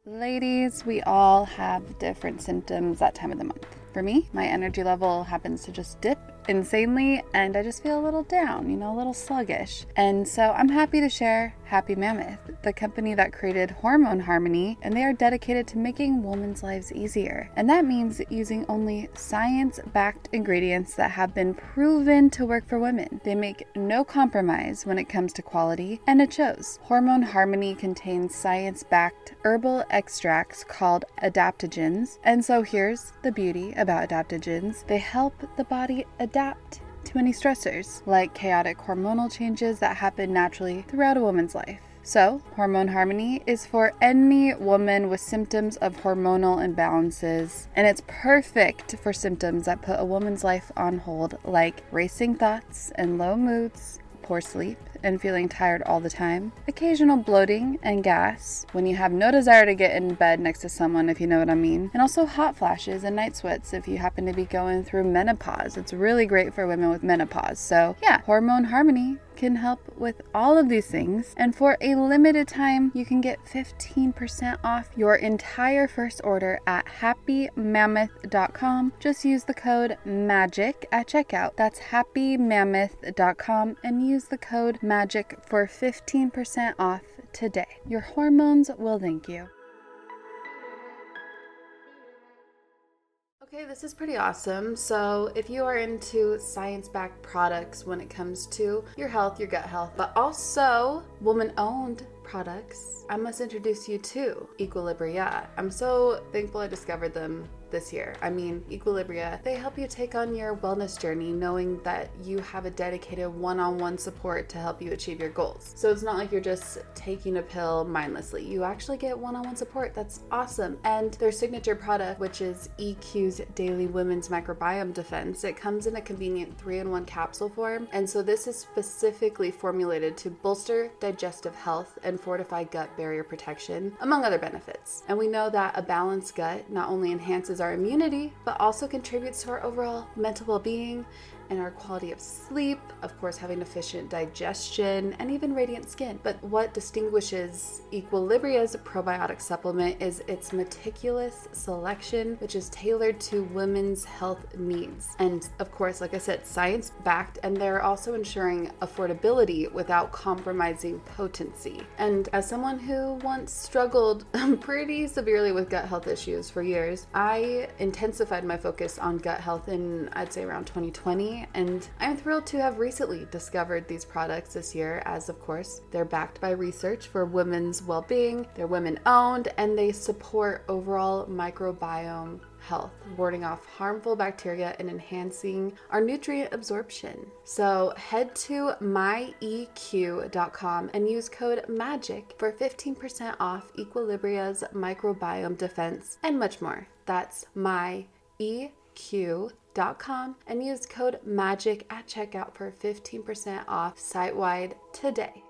Ladies, we all have different symptoms that time of the month. For me, my energy level happens to just dip insanely and I just feel a little down, a little sluggish. And so I'm happy to share Happy Mammoth, the company that created Hormone Harmony, and they are dedicated to making women's lives easier. And that means using only science-backed ingredients that have been proven to work for women. They make no compromise when it comes to quality, and it shows. Hormone Harmony contains science-backed herbal extracts called adaptogens. And so here's the beauty about adaptogens. They help the body adapt to any stressors, like chaotic hormonal changes that happen naturally throughout a woman's life. So, Hormone Harmony is for any woman with symptoms of hormonal imbalances, and it's perfect for symptoms that put a woman's life on hold, like racing thoughts and low moods, poor sleep, and feeling tired all the time, occasional bloating and gas when you have no desire to get in bed next to someone, if you know what I mean, and also hot flashes and night sweats if you happen to be going through menopause. It's really great for women with menopause. So yeah, Hormone Harmony can help with all of these things, and for a limited time you can get 15% off your entire first order at happymammoth.com. Just use the code MAGIC at checkout. That's happymammoth.com and use the code MAGIC for 15% off today. Your hormones will thank you. Okay, this is pretty awesome. So if you are into science-backed products when it comes to your health, your gut health, but also woman-owned products, I must introduce you to Equilibria. I'm so thankful I discovered them this year. Equilibria, they help you take on your wellness journey knowing that you have a dedicated one-on-one support to help you achieve your goals. So it's not like you're just taking a pill mindlessly. You actually get one-on-one support. That's awesome. And their signature product, which is EQ's Daily Women's Microbiome Defense, it comes in a convenient 3-in-1 capsule form. And so this is specifically formulated to bolster digestive health and fortify gut barrier protection, among other benefits. And we know that a balanced gut not only enhances our immunity, but also contributes to our overall mental well-being and our quality of sleep, of course having efficient digestion, and even radiant skin. But what distinguishes Equilibria's probiotic supplement is its meticulous selection, which is tailored to women's health needs. And of course, like I said, science-backed, and they're also ensuring affordability without compromising potency. And as someone who once struggled pretty severely with gut health issues for years, I intensified my focus on gut health in, I'd say, around 2020. And I'm thrilled to have recently discovered these products this year, as of course they're backed by research for women's well-being, they're women-owned, and they support overall microbiome health, warding off harmful bacteria and enhancing our nutrient absorption. So head to myeq.com and use code MAGIC for 15% off Equilibria's microbiome defense and much more. That's myeq.com and use code MAGIC at checkout for 15% off site-wide today.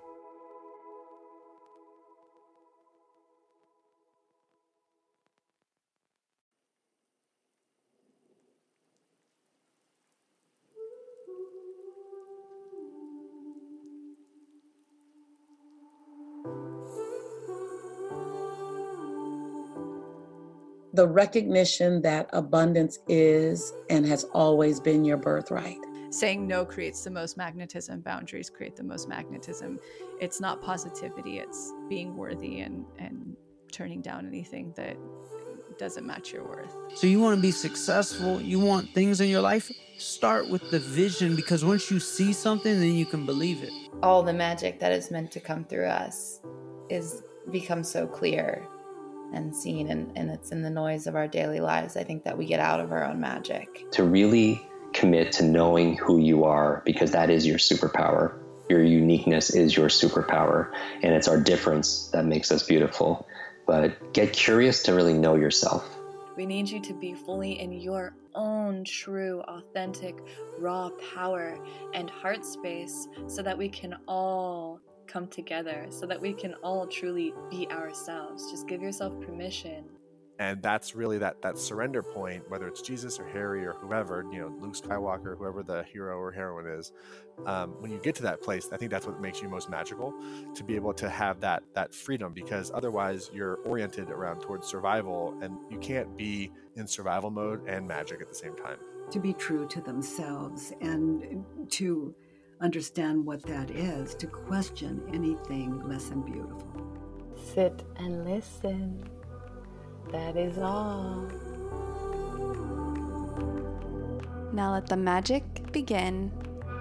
The recognition that abundance is and has always been your birthright. Saying no creates the most magnetism. Boundaries create the most magnetism. It's not positivity. It's being worthy and turning down anything that doesn't match your worth. So you want to be successful, you want things in your life, start with the vision, because once you see something, then you can believe it. All the magic that is meant to come through us becomes so clear and seen, and it's in the noise of our daily lives. I think that we get out of our own magic. To really commit to knowing who you are, because that is your superpower. Your uniqueness is your superpower, and it's our difference that makes us beautiful. But get curious to really know yourself. We need you to be fully in your own true, authentic, raw power and heart space so that we can all come together, so that we can all truly be ourselves. Just give yourself permission. And that's really that surrender point, whether it's Jesus or Harry or whoever, Luke Skywalker, whoever the hero or heroine is. When you get to that place, I think that's what makes you most magical, to be able to have that freedom, because otherwise you're oriented towards survival, and you can't be in survival mode and magic at the same time. To be true to themselves and to understand what that is, to question anything less than beautiful. Sit and listen. That is all. Now let the magic begin.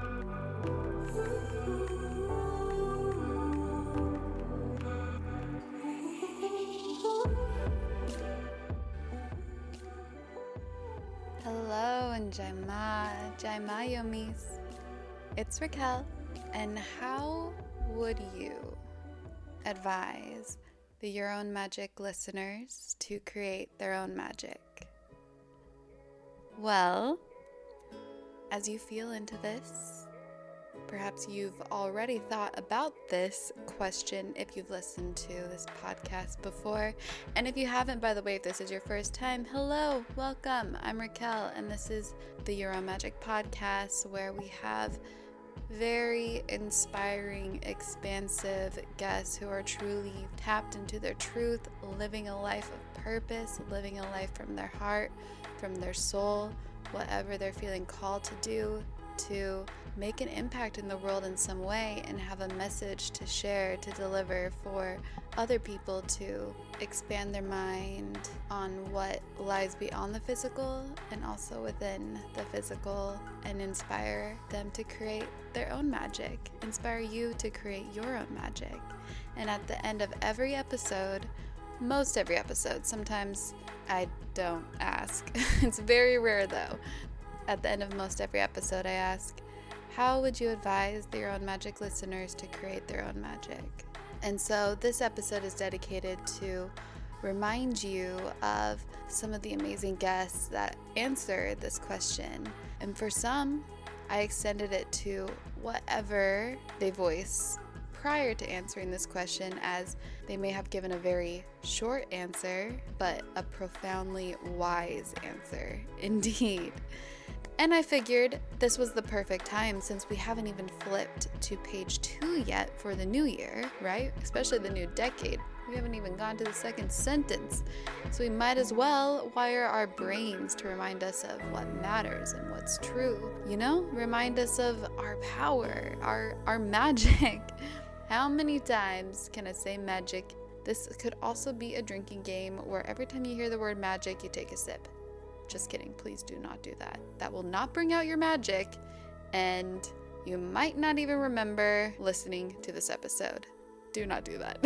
Hello and Jai Ma Yomis. It's Raquel, and how would you advise the Your Own Magic listeners to create their own magic? Well, as you feel into this, perhaps you've already thought about this question if you've listened to this podcast before. And if you haven't, by the way, if this is your first time, hello, welcome. I'm Raquel, and this is the Your Own Magic podcast, where we have very inspiring, expansive guests who are truly tapped into their truth, living a life of purpose, living a life from their heart, from their soul, whatever they're feeling called to do, to make an impact in the world in some way and have a message to share, to deliver for other people, to expand their mind on what lies beyond the physical and also within the physical, and inspire them to create their own magic, inspire you to create your own magic. And at the end of every episode, most every episode, sometimes I don't ask, it's very rare though, at the end of most every episode I ask, how would you advise the Your Own Magic listeners to create their own magic? And so this episode is dedicated to remind you of some of the amazing guests that answer this question. And for some, I extended it to whatever they voice prior to answering this question, as they may have given a very short answer, but a profoundly wise answer indeed. And I figured this was the perfect time, since we haven't even flipped to page 2 yet for the new year, right? Especially the new decade. We haven't even gone to the second sentence. So we might as well wire our brains to remind us of what matters and what's true. Remind us of our power, our magic. How many times can I say magic? This could also be a drinking game where every time you hear the word magic, you take a sip. Just kidding, please do not do that. That will not bring out your magic, and you might not even remember listening to this episode. Do not do that.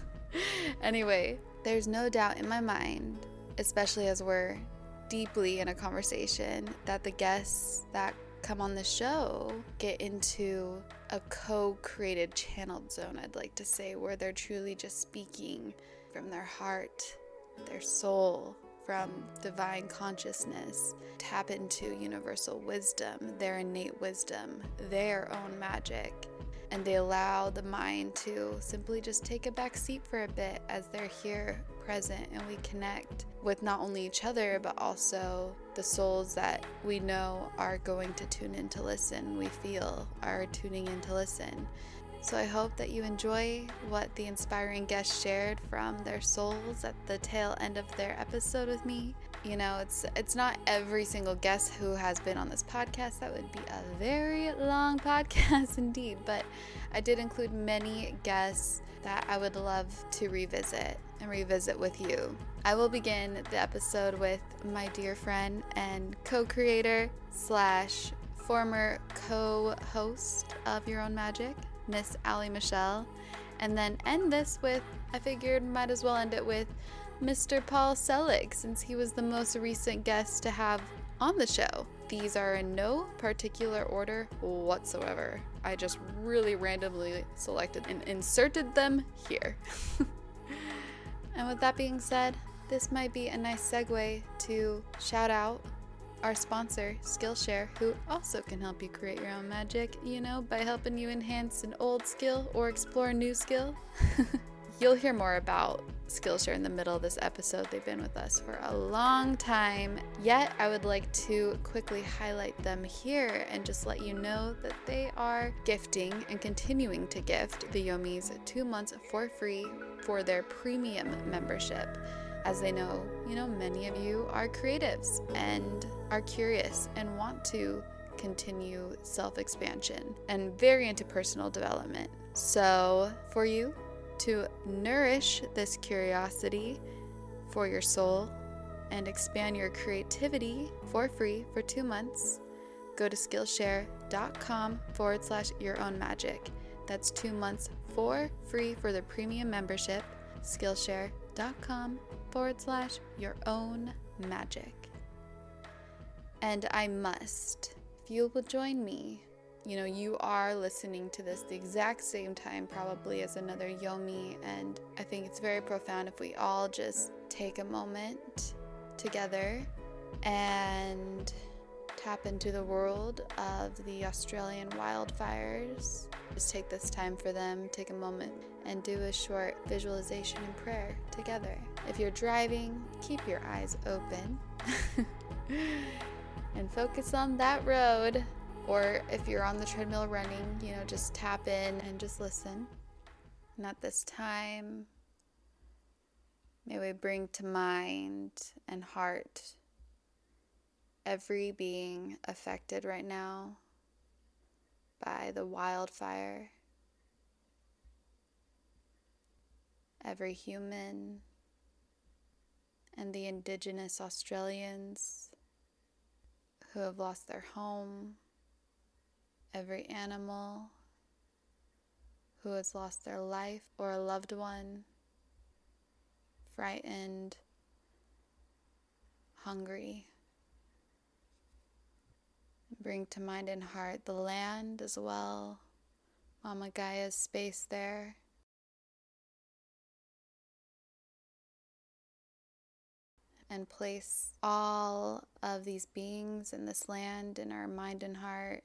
Anyway, there's no doubt in my mind, especially as we're deeply in a conversation, that the guests that come on the show get into a co-created channeled zone, I'd like to say, where they're truly just speaking from their heart, their soul, from divine consciousness, tap into universal wisdom, their innate wisdom, their own magic, and they allow the mind to simply just take a back seat for a bit as they're here present, and we connect with not only each other but also the souls that we know are going to tune in to listen, we feel are tuning in to listen. So I hope that you enjoy what the inspiring guests shared from their souls at the tail end of their episode with me. It's not every single guest who has been on this podcast. That would be a very long podcast indeed. But I did include many guests that I would love to revisit with you. I will begin the episode with my dear friend and co-creator / former co-host of Your Own Magic, Miss Allie Michelle, and then end this with, I figured might as well end it with Mr. Paul Selig, since he was the most recent guest to have on the show. These are in no particular order whatsoever. I just really randomly selected and inserted them here. And with that being said, this might be a nice segue to shout out our sponsor, Skillshare, who also can help you create your own magic, by helping you enhance an old skill or explore a new skill. You'll hear more about Skillshare in the middle of this episode. They've been with us for a long time. Yet I would like to quickly highlight them here and just let you know that they are gifting and continuing to gift the Yomis 2 months for free for their premium membership. As they know, many of you are creatives and are curious and want to continue self-expansion and very into personal development. So for you to nourish this curiosity for your soul and expand your creativity for free for 2 months, go to Skillshare.com/yourownmagic. That's 2 months for free for the premium membership. Skillshare.com/yourownmagic. And I must, if you will join me, you are listening to this the exact same time probably as another Yomi, and I think it's very profound if we all just take a moment together and tap into the world of the Australian wildfires. Just take this time for them, take a moment and do a short visualization and prayer together. If you're driving, keep your eyes open and focus on that road. Or if you're on the treadmill running, just tap in and just listen. And at this time, may we bring to mind and heart every being affected right now by the wildfire. Every human and the Indigenous Australians who have lost their home. Every animal who has lost their life or a loved one, frightened, hungry. Bring to mind and heart the land as well, Mama Gaia's space there. And place all of these beings in this land in our mind and heart.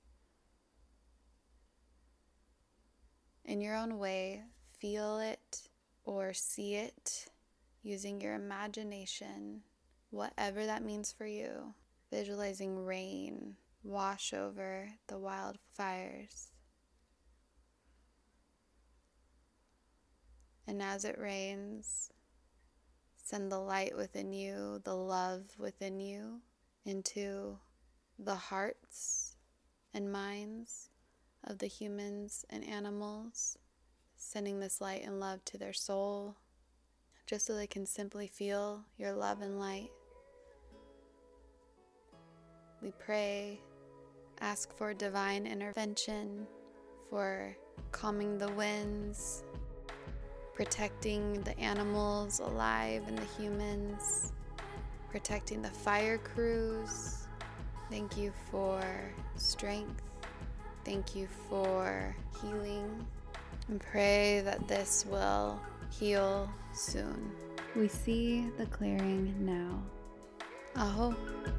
In your own way, feel it or see it using your imagination, whatever that means for you. Visualizing rain wash over the wildfires. And as it rains, send the light within you, the love within you, into the hearts and minds of the humans and animals, sending this light and love to their soul, just so they can simply feel your love and light. We pray, ask for divine intervention, for calming the winds, protecting the animals alive and the humans, protecting the fire crews. Thank you for strength. Thank you for healing, and pray that this will heal soon. We see the clearing now. Aho.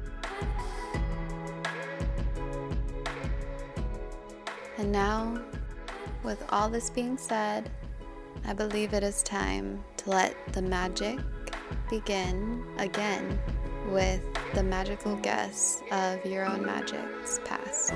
And now, with all this being said, I believe it is time to let the magic begin again with the magical guests of Your Own Magic's past.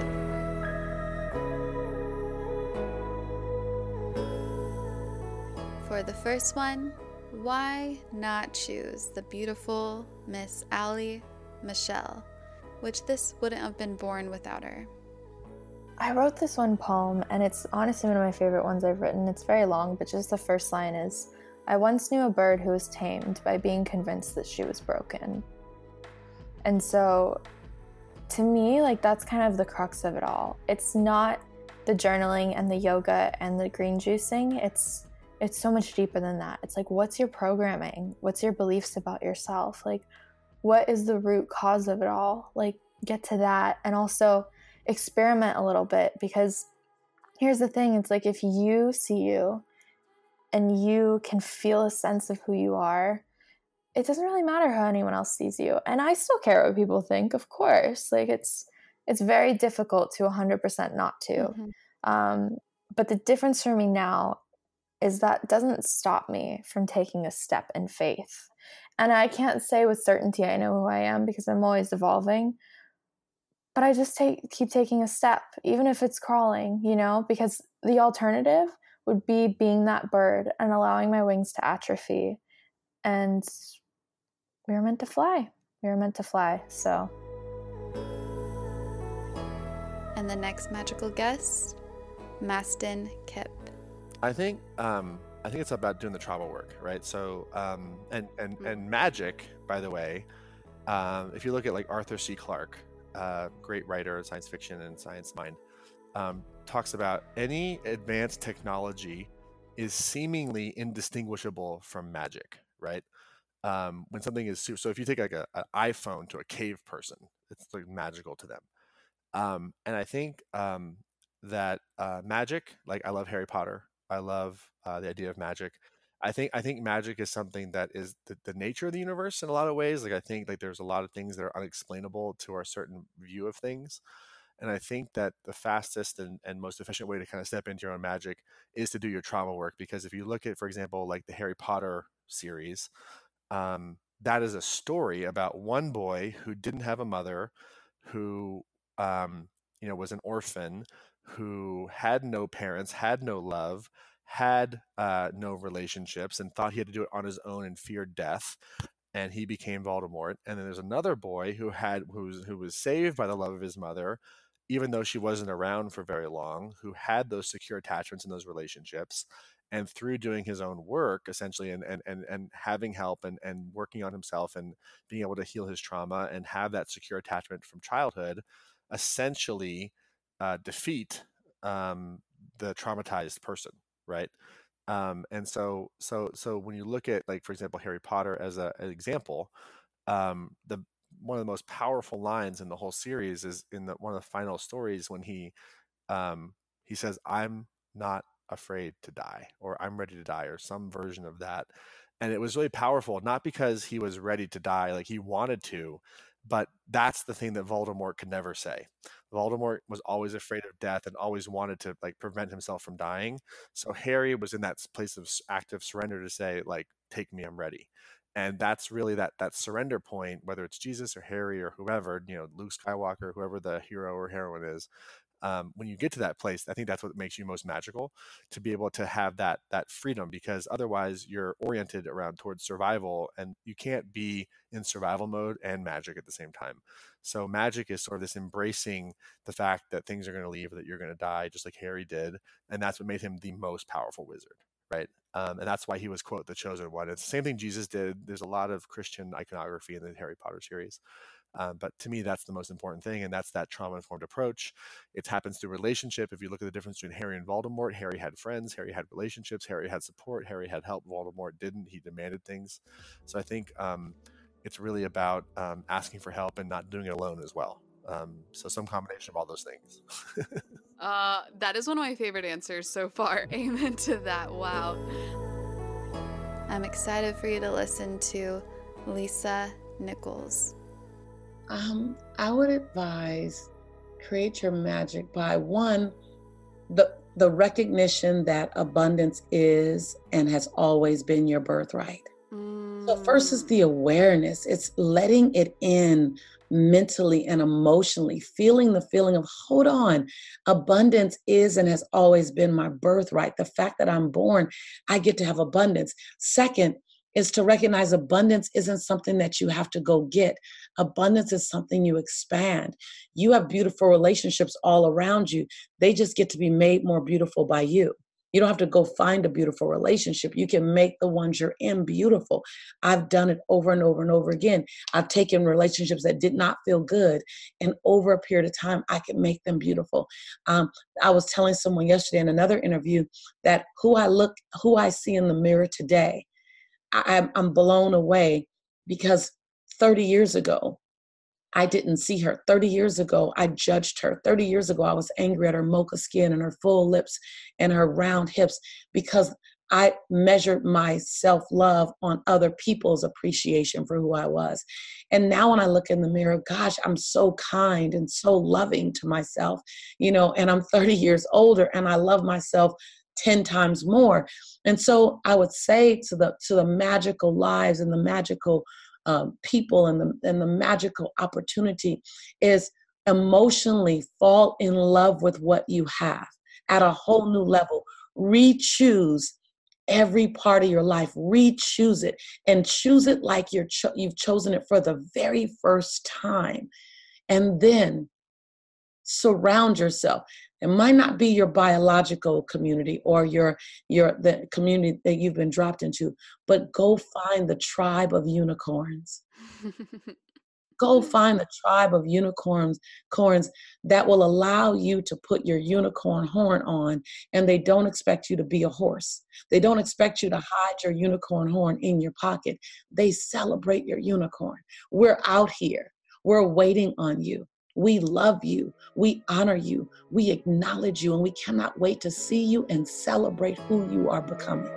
For the first one, why not choose the beautiful Miss Allie Michelle, which this wouldn't have been born without her. I wrote this one poem, and it's honestly one of my favorite ones I've written. It's very long, but just the first line is, I once knew a bird who was tamed by being convinced that she was broken. And so, to me, that's kind of the crux of it all. It's not the journaling and the yoga and the green juicing. It's so much deeper than that. It's what's your programming? What's your beliefs about yourself? What is the root cause of it all? Get to that, and also experiment a little bit, because here's the thing. It's if you see you and you can feel a sense of who you are, it doesn't really matter how anyone else sees you. And I still care what people think, of course. It's very difficult to 100% not to. Mm-hmm. But the difference for me now is that doesn't stop me from taking a step in faith. And I can't say with certainty I know who I am because I'm always evolving, but I just keep taking a step, even if it's crawling, because the alternative would be being that bird and allowing my wings to atrophy. And we were meant to fly. So. And the next magical guest, Mastin Kipp. I think it's about doing the trauma work, right? So and magic, by the way, if you look at like Arthur C. Clarke, great writer of science fiction and science mind, talks about any advanced technology is seemingly indistinguishable from magic, right? When something is so if you take like an iPhone to a cave person, it's like magical to them. And I think that magic, like I love Harry Potter. I love the idea of magic. I think magic is something that is the nature of the universe in a lot of ways. Like I think like there's a lot of things that are unexplainable to our certain view of things. And I think that the fastest and most efficient way to kind of step into your own magic is to do your trauma work. Because if you look at, for example, like the Harry Potter series, that is a story about one boy who didn't have a mother, who was an orphan, who had no parents, had no love, had no relationships, and thought he had to do it on his own and feared death. And he became Voldemort. And then there's another boy who was saved by the love of his mother, even though she wasn't around for very long, who had those secure attachments in those relationships. And through doing his own work, essentially, and having help and working on himself and being able to heal his trauma and have that secure attachment from childhood, essentially defeat the traumatized person, right? And so when you look at, like, for example, Harry Potter as an example, one of the most powerful lines in the whole series is in one of the final stories when he says, "I'm not afraid to die," or "I'm ready to die," or some version of that. And it was really powerful, not because he was ready to die, like he wanted to, but that's the thing that Voldemort could never say. Voldemort was always afraid of death and always wanted to like prevent himself from dying. So Harry was in that place of active surrender to say, like, "Take me, I'm ready." And that's really that surrender point, whether it's Jesus or Harry or whoever, Luke Skywalker, whoever the hero or heroine is. When you get to that place, I think that's what makes you most magical, to be able to have that freedom, because otherwise you're oriented around towards survival, and you can't be in survival mode and magic at the same time. So magic is sort of this embracing the fact that things are going to leave, that you're going to die, just like Harry did. And that's what made him the most powerful wizard, right? And that's why he was, quote, the chosen one. It's the same thing Jesus did. There's a lot of Christian iconography in the Harry Potter series. But to me, that's the most important thing, and that's that trauma-informed approach. It happens through relationship. If you look at the difference between Harry and Voldemort, Harry had friends, Harry had relationships, Harry had support, Harry had help. Voldemort didn't. He demanded things. So I think it's really about asking for help and not doing it alone as well. So some combination of all those things. That is one of my favorite answers so far. Amen to that. Wow. I'm excited for you to listen to Lisa Nichols. I would advise create your magic by one, the recognition that abundance is and has always been your birthright. So first is the awareness. It's letting it in mentally and emotionally, feeling the feeling of, hold on, abundance is and has always been my birthright. The fact that I'm born, I get to have abundance. Second is to recognize abundance isn't something that you have to go get. Abundance is something you expand. You have beautiful relationships all around you. They just get to be made more beautiful by you. You don't have to go find a beautiful relationship. You can make the ones you're in beautiful. I've done it over and over and over again. I've taken relationships that did not feel good, and over a period of time, I can make them beautiful. I was telling someone yesterday in another interview that who I see in the mirror today, I'm blown away, because 30 years ago, I didn't see her. 30 years ago, I judged her. 30 years ago, I was angry at her mocha skin and her full lips and her round hips, because I measured my self-love on other people's appreciation for who I was. And now when I look in the mirror, gosh, I'm so kind and so loving to myself, and I'm 30 years older, and I love myself 10 times more. And so I would say to the magical lives and the magical people and the magical opportunity is emotionally fall in love with what you have at a whole new level. Re-choose every part of your life. Re-choose it and choose it like you've chosen it for the very first time. And then surround yourself. It might not be your biological community or the community that you've been dropped into, but go find the tribe of unicorns. Go find the tribe of unicorns that will allow you to put your unicorn horn on, and they don't expect you to be a horse. They don't expect you to hide your unicorn horn in your pocket. They celebrate your unicorn. We're out here. We're waiting on you. We love you. We honor you. We acknowledge you, and we cannot wait to see you and celebrate who you are becoming.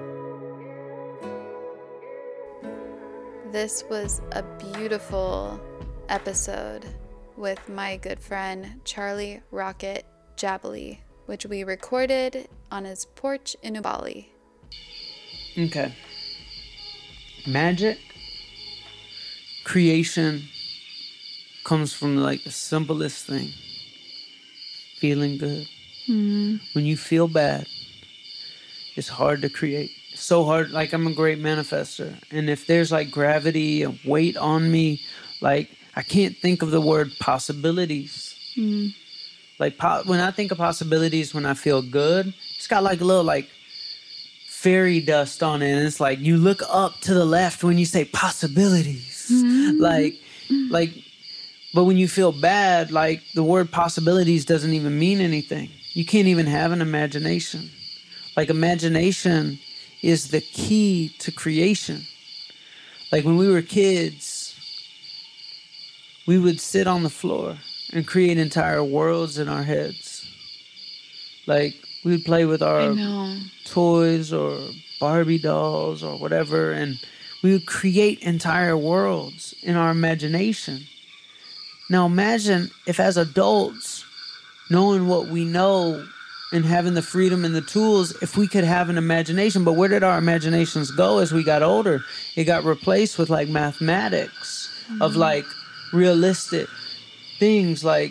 This was a beautiful episode with my good friend Charlie Rocket Jabali, which we recorded on his porch in Ubali. Okay. Magic, creation comes from like the simplest thing. Feeling good. Mm-hmm. When you feel bad, it's hard to create. So hard. Like, I'm a great manifester, and if there's like gravity and weight on me, like I can't think of the word possibilities. Mm. Like when I think of possibilities, when I feel good, it's got like a little like fairy dust on it, and it's like you look up to the left when you say possibilities. Mm-hmm. like but when you feel bad, like the word possibilities doesn't even mean anything. You can't even have an imagination. Like, imagination is the key to creation. Like, when we were kids, we would sit on the floor and create entire worlds in our heads. Like, we would play with our toys or Barbie dolls or whatever, and we would create entire worlds in our imagination. Now imagine if, as adults, knowing what we know and having the freedom and the tools, if we could have an imagination. But where did our imaginations go as we got older? It got replaced with like mathematics, of like realistic things, like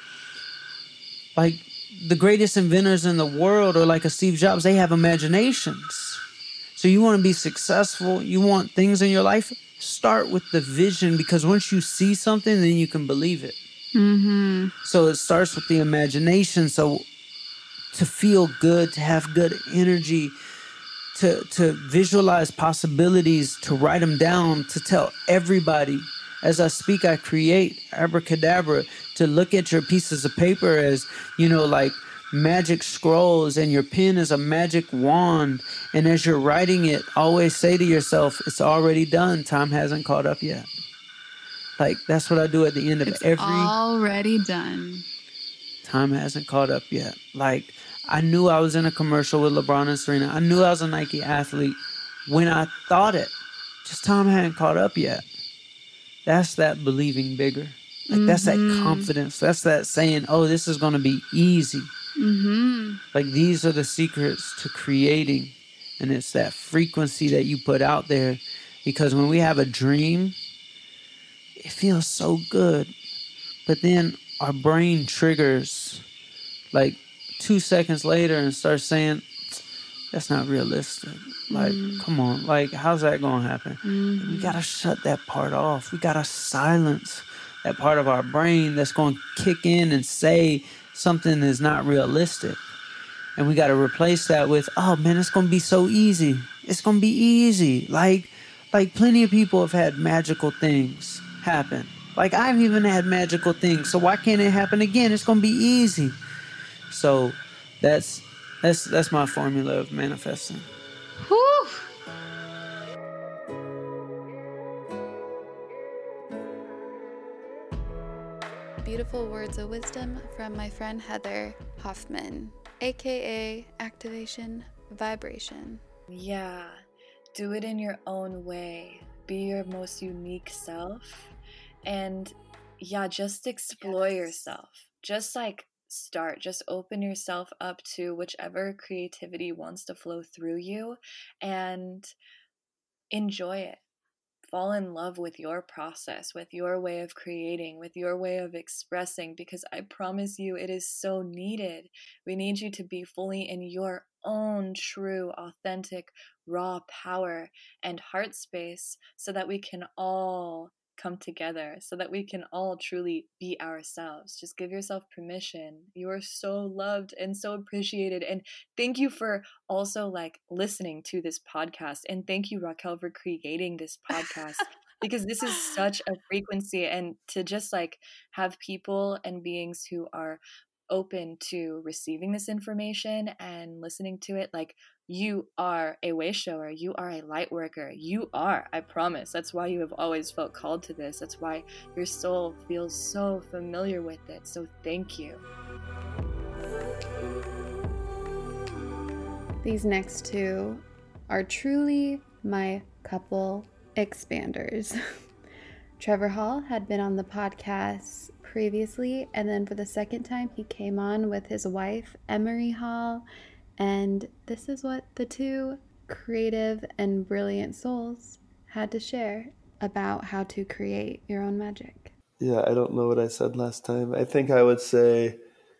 the greatest inventors in the world, or like a Steve Jobs, they have imaginations. So you want to be successful, you want things in your life, start with the vision, because once you see something, then you can believe it. Mm-hmm. So it starts with the imagination. So to feel good, to have good energy, to visualize possibilities, to write them down, to tell everybody, as I speak, I create, abracadabra, to look at your pieces of paper as, like magic scrolls, and your pen is a magic wand. And as you're writing it, always say to yourself, it's already done. Time hasn't caught up yet. Like, that's what I do at the end of every... already done. Time hasn't caught up yet. Like, I knew I was in a commercial with LeBron and Serena. I knew I was a Nike athlete when I thought it. Just time hadn't caught up yet. That's that believing bigger. Like, that's that confidence. That's that saying, oh, this is going to be easy. Mm-hmm. Like, these are the secrets to creating. And it's that frequency that you put out there. Because when we have a dream, it feels so good. But then our brain triggers like 2 seconds later and starts saying, that's not realistic. Like, come on. Like, how's that going to happen? We got to shut that part off. We got to silence that part of our brain that's going to kick in and say something is not realistic. And we got to replace that with, oh man, it's going to be so easy. It's going to be easy. Like plenty of people have had magical things happen. Like, I've even had magical things. So why can't it happen again? It's going to be easy. So that's my formula of manifesting. Whew. Beautiful words of wisdom from my friend Heather Hoffman, aka Activation Vibration. Yeah, do it in your own way. Be your most unique self. And yeah, just explore yourself. Just like start. Just open yourself up to whichever creativity wants to flow through you and enjoy it. Fall in love with your process, with your way of creating, with your way of expressing, because I promise you it is so needed. We need you to be fully in your own true, authentic, raw power and heart space so that we can all come together, so that we can all truly be ourselves. Just give yourself permission. You are so loved and so appreciated. And thank you for also like listening to this podcast. And thank you, Raquel, for creating this podcast because this is such a frequency. And to just like have people and beings who are open to receiving this information and listening to it, like, you are a way shower, you are a light worker, you are, I promise. That's why you have always felt called to this. That's why your soul feels so familiar with it. So thank you. These next two are truly my couple expanders. Trevor Hall had been on the podcast previously, and then for the second time he came on with his wife, Emery Hall, and this is what the two creative and brilliant souls had to share about how to create your own magic. Yeah, I don't know what I said last time. I think I would say,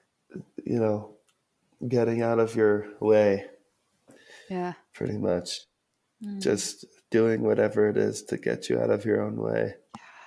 getting out of your way. Yeah. Pretty much. Just doing whatever it is to get you out of your own way.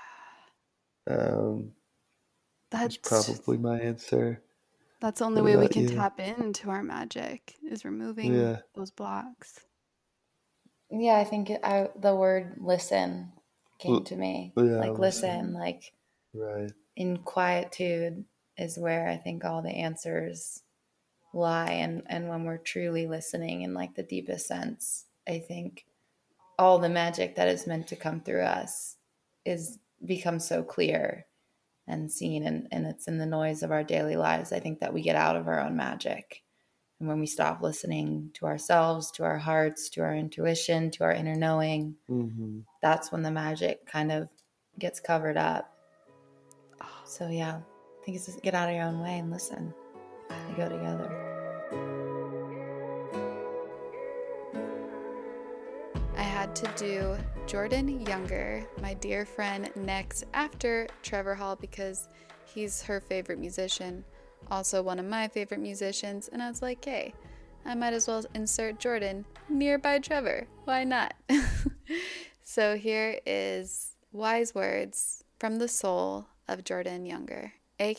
That's probably my answer. That's the only way we can tap into our magic, is removing those blocks. Yeah, I think the word listen came to me. Listen, right. In quietude is where I think all the answers lie. And when we're truly listening in like the deepest sense, I think all the magic that is meant to come through us becomes so clear and seen, and it's in the noise of our daily lives. I think that we get out of our own magic. And when we stop listening to ourselves, to our hearts, to our intuition, to our inner knowing, that's when the magic kind of gets covered up. So yeah, I think it's just get out of your own way and listen. They go together. I had to do Jordan Younger, my dear friend, next after Trevor Hall because he's her favorite musician, also one of my favorite musicians, and I was like, hey, I might as well insert Jordan nearby Trevor. Why not? So here is wise words from the soul of Jordan Younger,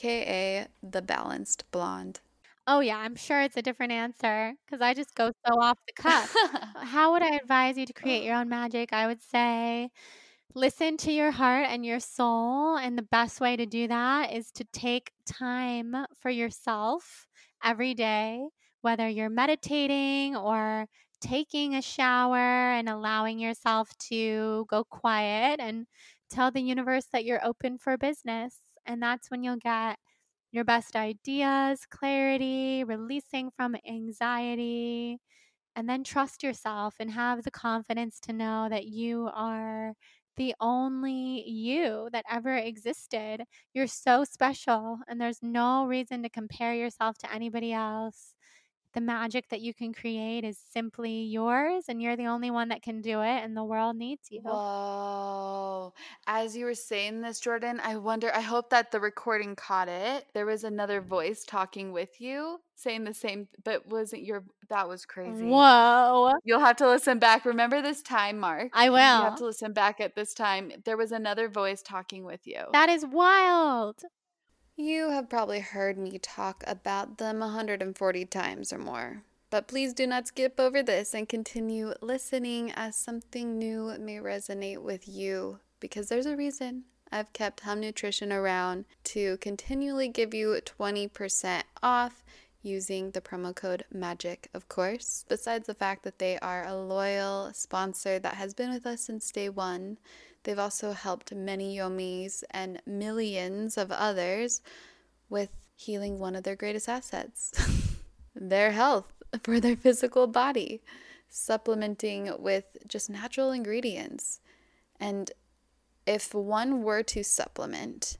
aka the Balanced Blonde. Oh, yeah, I'm sure it's a different answer because I just go so off the cuff. How would I advise you to create your own magic? I would say listen to your heart and your soul. And the best way to do that is to take time for yourself every day, whether you're meditating or taking a shower and allowing yourself to go quiet and tell the universe that you're open for business. And that's when you'll get your best ideas, clarity, releasing from anxiety, and then trust yourself and have the confidence to know that you are the only you that ever existed. You're so special, and there's no reason to compare yourself to anybody else. The magic that you can create is simply yours, and you're the only one that can do it, and the world needs you. Whoa. As you were saying this, Jordan, I hope that the recording caught it. There was another voice talking with you saying the same, but that was crazy. Whoa. You'll have to listen back. Remember this time, Mark. I will. You have to listen back at this time. There was another voice talking with you. That is wild. You have probably heard me talk about them 140 times or more. But please do not skip over this and continue listening as something new may resonate with you, because there's a reason I've kept Hum Nutrition around to continually give you 20% off using the promo code MAGIC, of course. Besides the fact that they are a loyal sponsor that has been with us since day one, they've also helped many yomis and millions of others with healing one of their greatest assets, their health for their physical body, supplementing with just natural ingredients. And if one were to supplement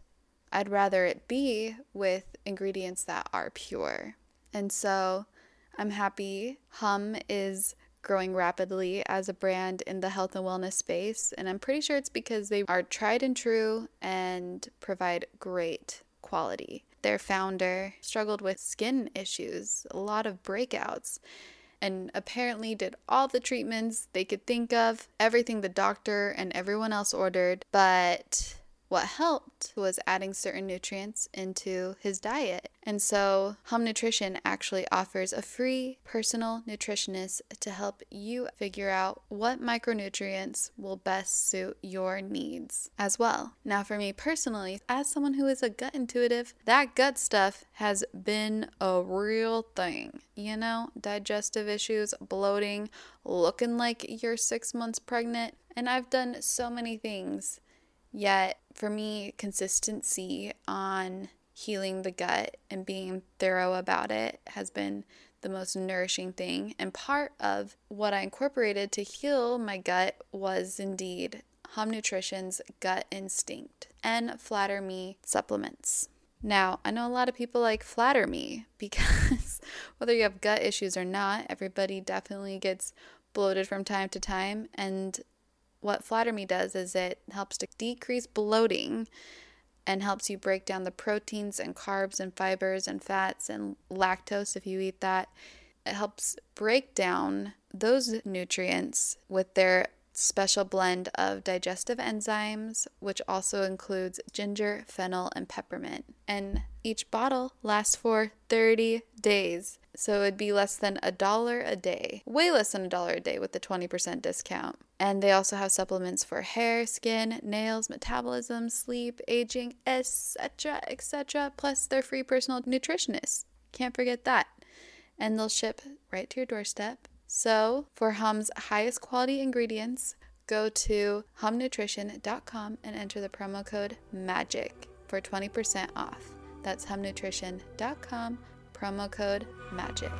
I'd rather it be with ingredients that are pure. And so I'm happy Hum is growing rapidly as a brand in the health and wellness space. And I'm pretty sure it's because they are tried and true and provide great quality. Their founder struggled with skin issues, a lot of breakouts, and apparently did all the treatments they could think of, everything the doctor and everyone else ordered. But what helped was adding certain nutrients into his diet. And so Hum Nutrition actually offers a free personal nutritionist to help you figure out what micronutrients will best suit your needs as well. Now, for me personally, as someone who is a gut intuitive, that gut stuff has been a real thing. You know, digestive issues, bloating, looking like you're 6 months pregnant. And I've done so many things. Yet, for me, consistency on healing the gut and being thorough about it has been the most nourishing thing. And part of what I incorporated to heal my gut was indeed Hum Nutrition's Gut Instinct and Flatter Me supplements. Now, I know a lot of people like Flatter Me because whether you have gut issues or not, everybody definitely gets bloated from time to time. And what Flatter Me does is it helps to decrease bloating and helps you break down the proteins and carbs and fibers and fats and lactose if you eat that. It helps break down those nutrients with their special blend of digestive enzymes, which also includes ginger, fennel, and peppermint. And each bottle lasts for 30 days. So it'd be less than $1 a day, way less than $1 a day with the 20% discount. And they also have supplements for hair, skin, nails, metabolism, sleep, aging, etc., etc. Plus their free personal nutritionist. Can't forget that. And they'll ship right to your doorstep. So for Hum's highest quality ingredients, go to humnutrition.com and enter the promo code MAGIC for 20% off. That's humnutrition.com, promo code MAGIC.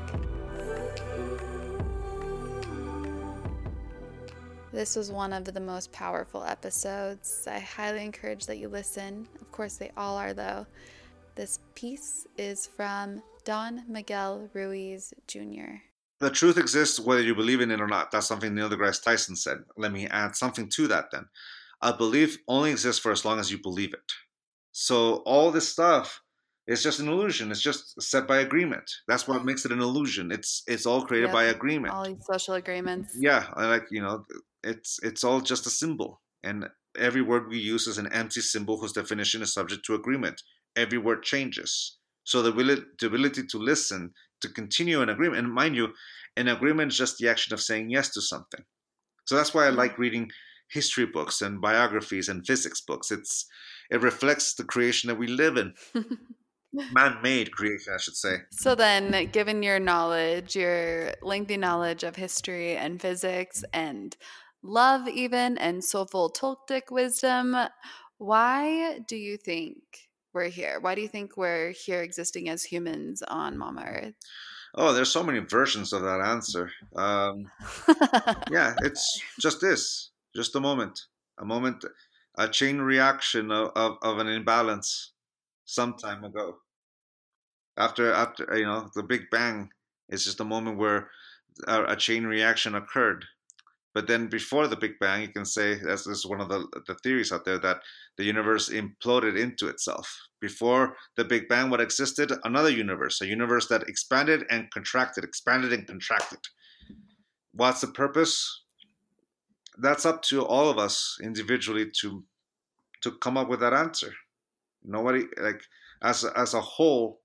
This was one of the most powerful episodes. I highly encourage that you listen. Of course, they all are, though. This piece is from Don Miguel Ruiz Jr. The truth exists whether you believe in it or not. That's something Neil deGrasse Tyson said. Let me add something to that then. A belief only exists for as long as you believe it. So all this stuff is just an illusion. It's just set by agreement. That's what makes it an illusion. It's all created by agreement. All these social agreements. Yeah, it's all just a symbol. And every word we use is an empty symbol whose definition is subject to agreement. Every word changes. So the ability to listen, to continue an agreement, and mind you, an agreement is just the action of saying yes to something. So that's why I like reading history books and biographies and physics books. It reflects the creation that we live in. Man-made creation, I should say. So then, given your knowledge, your lengthy knowledge of history and physics and love even, and soulful Toltec wisdom, why do you think we're here? Why do you think we're here existing as humans on Mama Earth? Oh, there's so many versions of that answer. Yeah, it's just this. Just a moment, a chain reaction of an imbalance some time ago. After the Big Bang is just a moment where a chain reaction occurred. But then before the Big Bang, you can say, this is one of the theories out there, that the universe imploded into itself. Before the Big Bang, what existed? Another universe, a universe that expanded and contracted. What's the purpose? That's up to all of us individually to come up with that answer. Nobody, as a whole,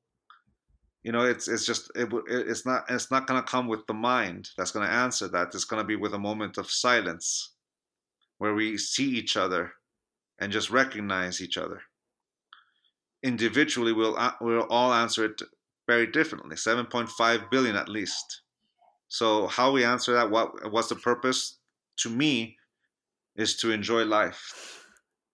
it's not going to come with the mind that's going to answer that. It's going to be with a moment of silence where we see each other and just recognize each other. Individually, we'll all answer it very differently. 7.5 billion at least. So how we answer that, what's the purpose? To me, is to enjoy life.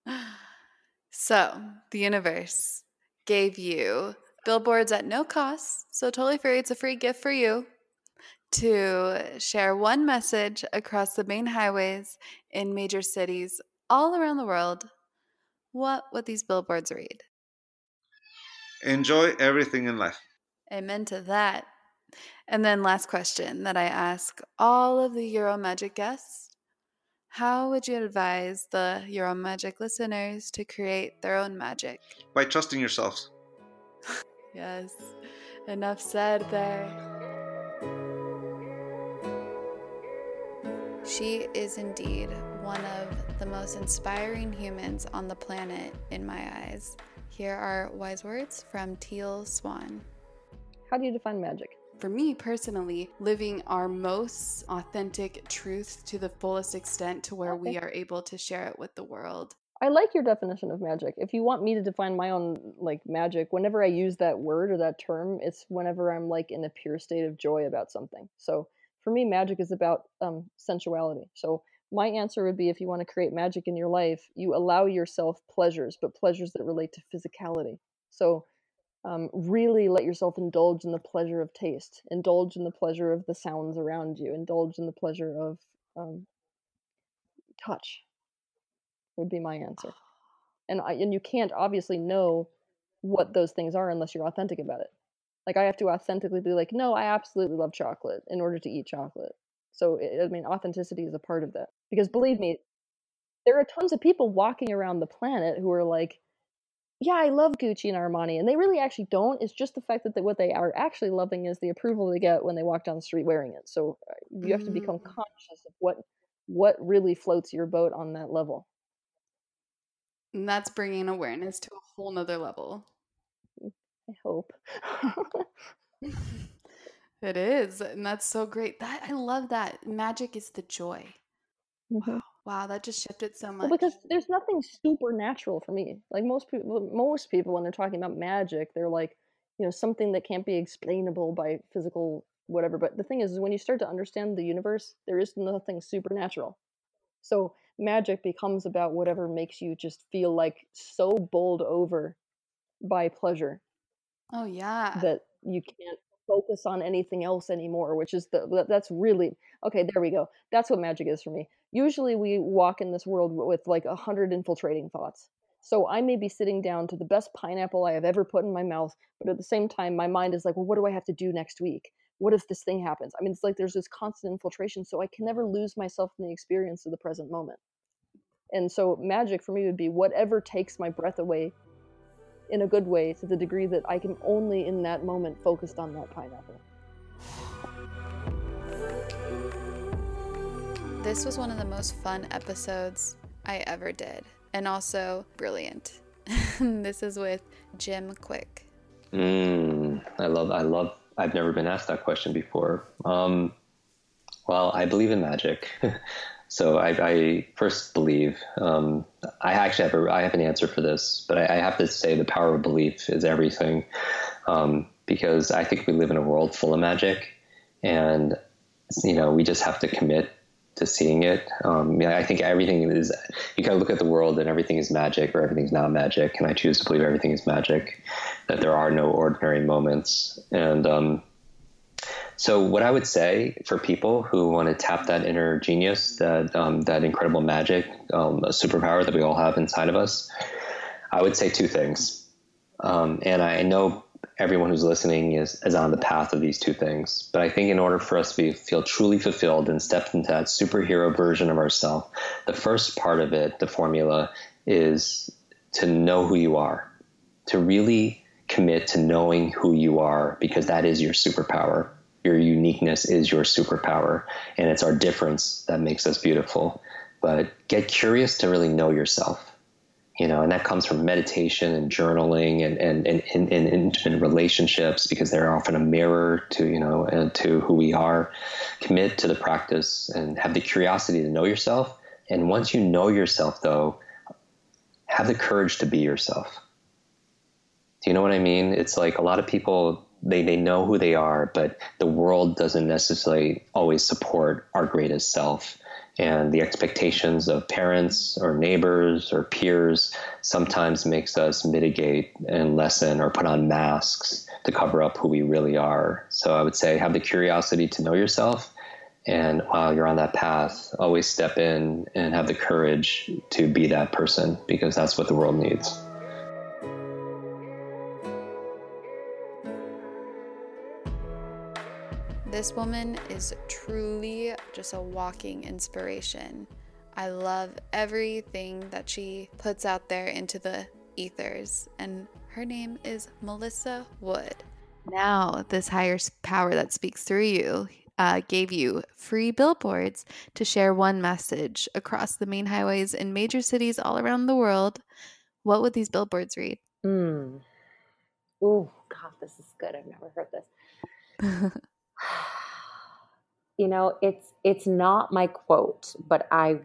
So the universe gave you billboards at no cost, so totally free. It's a free gift for you to share one message across the main highways in major cities all around the world. What would these billboards read? enjoy everything in life. Amen to that. And then last question that I ask all of the Euro Magic guests. How would you advise the Euro Magic listeners to create their own magic? By trusting yourselves. Yes, enough said there. She is indeed one of the most inspiring humans on the planet in my eyes. Here are wise words from Teal Swan. How do you define magic? For me personally, living our most authentic truth to the fullest extent to where we are able to share it with the world. I like your definition of magic. If you want me to define my own magic, whenever I use that word or that term, it's whenever I'm in a pure state of joy about something. So for me, magic is about sensuality. So my answer would be, if you want to create magic in your life, you allow yourself pleasures, but pleasures that relate to physicality. So really let yourself indulge in the pleasure of taste, indulge in the pleasure of the sounds around you, indulge in the pleasure of touch would be my answer. And you can't obviously know what those things are unless you're authentic about it. I have to authentically be no, I absolutely love chocolate in order to eat chocolate. So, authenticity is a part of that. Because believe me, there are tons of people walking around the planet who are yeah, I love Gucci and Armani, and they really actually don't. It's just the fact that what they are actually loving is the approval they get when they walk down the street wearing it. So you have to become conscious of what really floats your boat on that level. And that's bringing awareness to a whole nother level. I hope. It is, and that's so great. I love that. Magic is the joy. Mm-hmm. Wow, that just shifted so much. Well, because there's nothing supernatural for me. Most people, when they're talking about magic, they're something that can't be explainable by physical whatever. But the thing is when you start to understand the universe, there is nothing supernatural. So magic becomes about whatever makes you just feel so bowled over by pleasure. Oh yeah. That you can't focus on anything else anymore, which is that's really okay. There we go. That's what magic is for me. Usually we walk in this world with 100 infiltrating thoughts. So I may be sitting down to the best pineapple I have ever put in my mouth, but at the same time, my mind is well, what do I have to do next week? What if this thing happens? It's there's this constant infiltration, so I can never lose myself in the experience of the present moment. And so magic for me would be whatever takes my breath away in a good way, to the degree that I can only in that moment focused on that pineapple. This was one of the most fun episodes I ever did, and also brilliant. This is with Jim Kwik. I've never been asked that question before. Well, I believe in magic. So I first believe, I have an answer for this, but I have to say the power of belief is everything, because I think we live in a world full of magic, and, we just have to commit to seeing it. I think everything is, you kind of look at the world and everything is magic or everything's not magic, and I choose to believe everything is magic, that there are no ordinary moments. And so what I would say for people who want to tap that inner genius, that incredible magic, a superpower that we all have inside of us, I would say two things. And I know everyone who's listening is on the path of these two things. But I think in order for us to feel truly fulfilled and step into that superhero version of ourselves, the first part of it, the formula, is to know who you are, to really commit to knowing who you are, because that is your superpower. Your uniqueness is your superpower, and it's our difference that makes us beautiful. But get curious to really know yourself, and that comes from meditation and journaling and intimate relationships, because they're often a mirror to, to who we are. Commit to the practice and have the curiosity to know yourself. And once you know yourself, though, have the courage to be yourself. Do you know what I mean? It's a lot of people, they know who they are, but the world doesn't necessarily always support our greatest self. And the expectations of parents or neighbors or peers sometimes makes us mitigate and lessen or put on masks to cover up who we really are. So I would say have the curiosity to know yourself. And while you're on that path, always step in and have the courage to be that person, because that's what the world needs. This woman is truly just a walking inspiration. I love everything that she puts out there into the ethers, and her name is Melissa Wood. Now, this higher power that speaks through you gave you free billboards to share one message across the main highways in major cities all around the world. What would these billboards read? Oh, God, this is good. I've never heard this. You know, it's not my quote, but I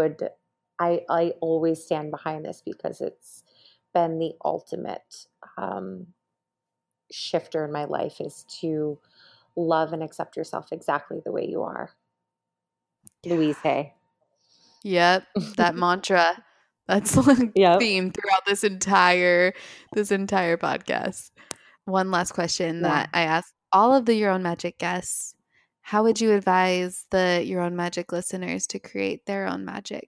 always stand behind this because it's been the ultimate shifter in my life, is to love and accept yourself exactly the way you are. Louise Hay. Yep, that mantra. That's like theme throughout this entire podcast. One last question that I ask all of the Your Own Magic guests. How would you advise the Your Own Magic listeners to create their own magic?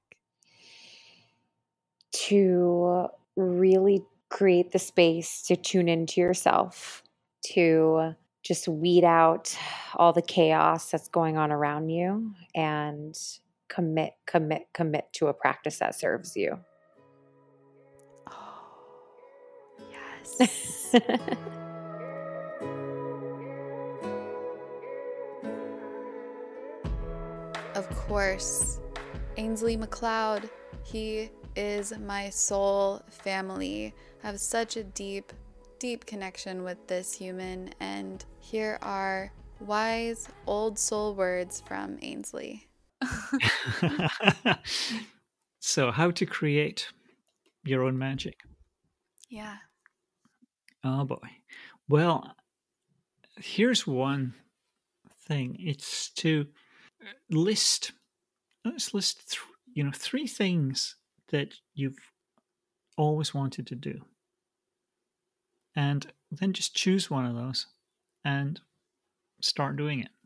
To really create the space to tune into yourself, to just weed out all the chaos that's going on around you, and commit to a practice that serves you. Oh, yes. Of course, Ainsley McLeod. He is my soul family. I have such a deep connection with this human, and here are wise old soul words from Ainsley. So, how to create your own magic? Yeah. Oh boy. Well, here's one thing. It's to list 3 things that you've always wanted to do, and then just choose one of those and start doing it.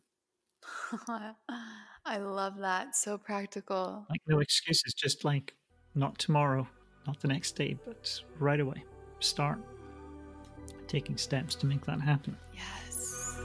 I love that. So practical. Like, no excuses, just like, not tomorrow, not the next day, but right away. Start taking steps to make that happen. Yes.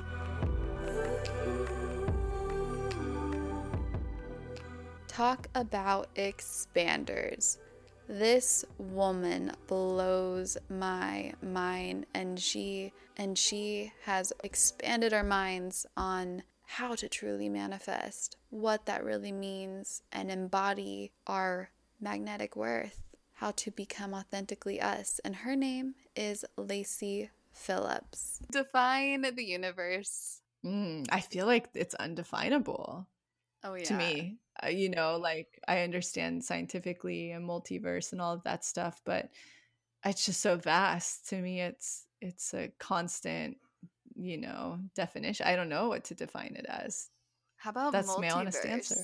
Talk about expanders. This woman blows my mind, and she has expanded our minds on how to truly manifest, what that really means, and embody our magnetic worth, how to become authentically us. And her name is Lacy Phillips. Define the universe. I feel like it's undefinable. Oh, yeah. To me, like, I understand scientifically and multiverse and all of that stuff, but it's just so vast. To me, it's a constant, definition. I don't know what to define it as. How about That's multiverse? my honest answer.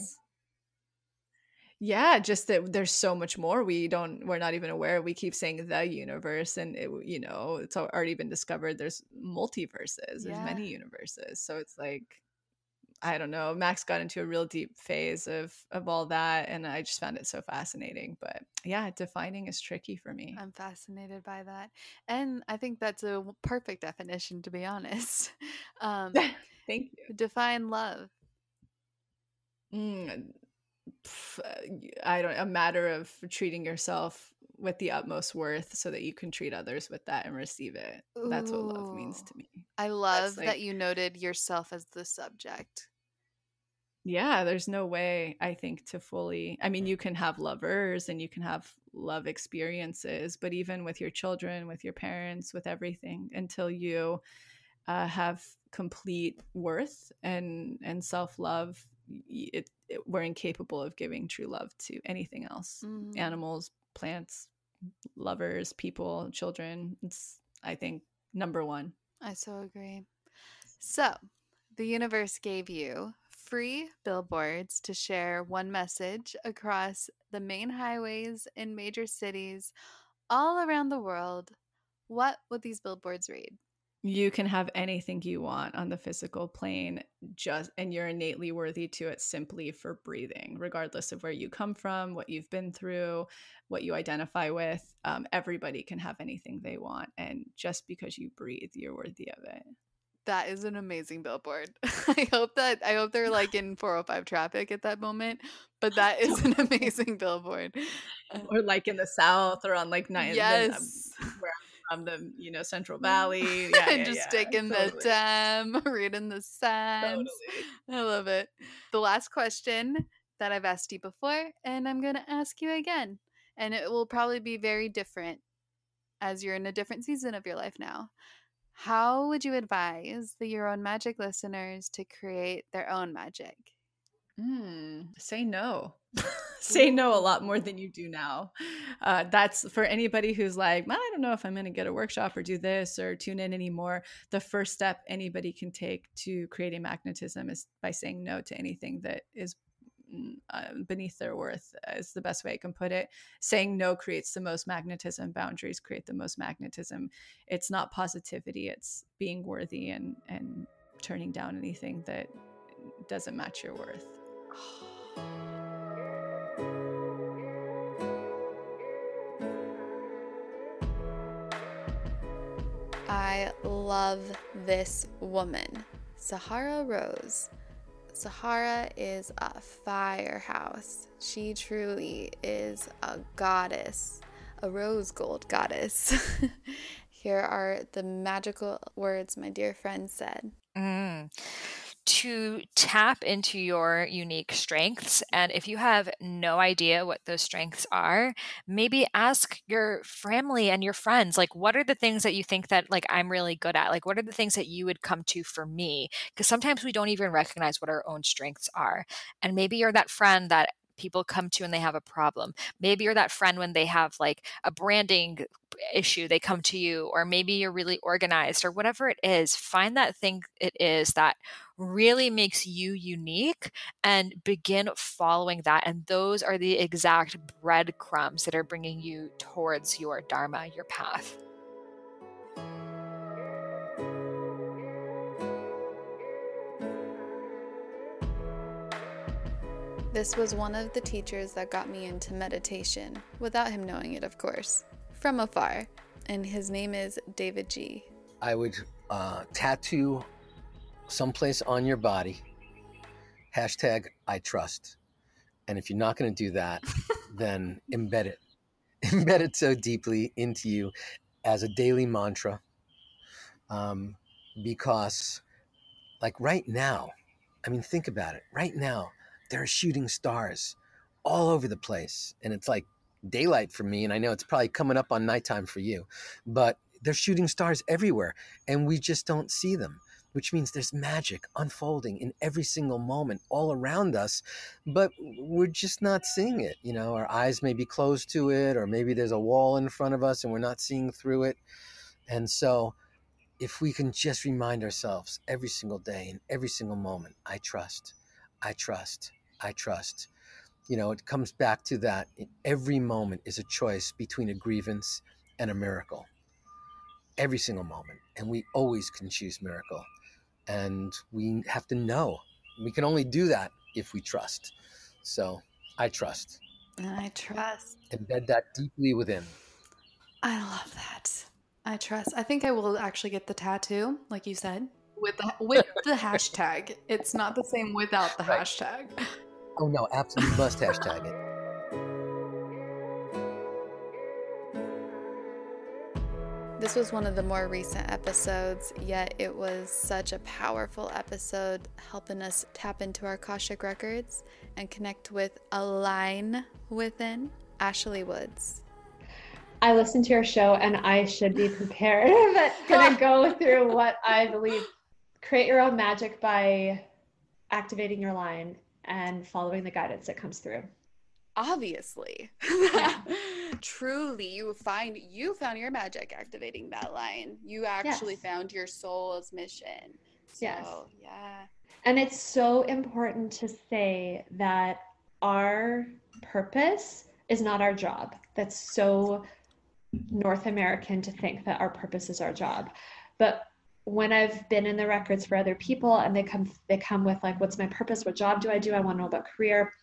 Yeah, just that there's so much more we're not even aware. We keep saying the universe, and it's already been discovered. There's multiverses. There's many universes. So it's like, I don't know. Max got into a real deep phase of all that, and I just found it so fascinating. But yeah, defining is tricky for me. I'm fascinated by that, and I think that's a perfect definition, to be honest. Thank you. Define love. A matter of treating yourself with the utmost worth so that you can treat others with that and receive it. That's what love means to me. I love that you noted yourself as the subject. Yeah, there's no way, I think, to fully, you can have lovers and you can have love experiences, but even with your children, with your parents, with everything, until you have complete worth and self-love, we're incapable of giving true love to anything else. Animals, plants, lovers, people, children. It's, I think, number one. I so agree. So the universe gave you free billboards to share one message across the main highways in major cities all around the world. What would these billboards read? You can have anything you want on the physical plane, and you're innately worthy to it simply for breathing, regardless of where you come from, what you've been through, what you identify with. Everybody can have anything they want, and just because you breathe, you're worthy of it. That is an amazing billboard. I hope they're like in 405 traffic at that moment, but that is an amazing billboard. Or like in the South or on like Yes. where I'm from, the Central Valley. Yeah, Just taking the time, reading the signs. I love it. The last question that I've asked you before, and I'm going to ask you again, and it will probably be very different as you're in a different season of your life now. How would you advise the Your Own Magic listeners to create their own magic? Say no. Say no a lot more than you do now. That's for anybody who's like, I don't know if I'm going to get a workshop or do this or tune in anymore. The first step anybody can take to creating magnetism is by saying no to anything that is beneath their worth, is the best way I can put it. Saying no creates the most magnetism. Boundaries create the most magnetism. It's not positivity. It's being worthy and turning down anything that doesn't match your worth. I love this woman, Sahara Rose. Sahara is a firehouse. She truly is a goddess, a rose gold goddess. Here are the magical words my dear friend said. To tap into your unique strengths. And if you have no idea what those strengths are, maybe ask your family and your friends, like, what are the things that you think that like I'm really good at? Like, what are the things that you would come to for me? Because sometimes we don't even recognize what our own strengths are. And maybe you're that friend that people come to when they have a problem. Maybe you're that friend when they have like a branding issue, they come to you, or maybe you're really organized or whatever it is. Find that thing it is that really makes you unique and begin following that. And those are the exact breadcrumbs that are bringing you towards your dharma, your path. This was one of the teachers that got me into meditation, without him knowing it, of course, from afar, and his name is David G. I would tattoo someplace on your body, #I trust. And if you're not going to do that, then embed it. Embed it so deeply into you as a daily mantra. Because like right now, I mean, think about it. Right now, there are shooting stars all over the place. And it's like daylight for me. And I know it's probably coming up on nighttime for you. But there's shooting stars everywhere. And we just don't see them, which means there's magic unfolding in every single moment all around us. But we're just not seeing it. You know, our eyes may be closed to it, or maybe there's a wall in front of us and we're not seeing through it. And so if we can just remind ourselves every single day and every single moment, I trust, I trust, I trust. You know, it comes back to that. Every moment is a choice between a grievance and a miracle. Every single moment. And we always can choose miracle. And we have to know. We can only do that if we trust. So I trust. I trust. Embed that deeply within. I love that. I trust. I think I will actually get the tattoo, like you said, with the hashtag. It's not the same without the hashtag. Oh no, absolutely must hashtag it. This was one of the more recent episodes, yet it was such a powerful episode, helping us tap into our Akashic records and connect with a line within. Ashley Woods. I listened to your show and I should be prepared, but gonna go through what I believe. Create your own magic by activating your line and following the guidance that comes through. Obviously. Truly, you found your magic activating that line. You actually found your soul's mission. So, yeah. And it's so important to say that our purpose is not our job. That's so North American to think that our purpose is our job. But when I've been in the records for other people and they come with like, what's my purpose? What job do? I want to know about career.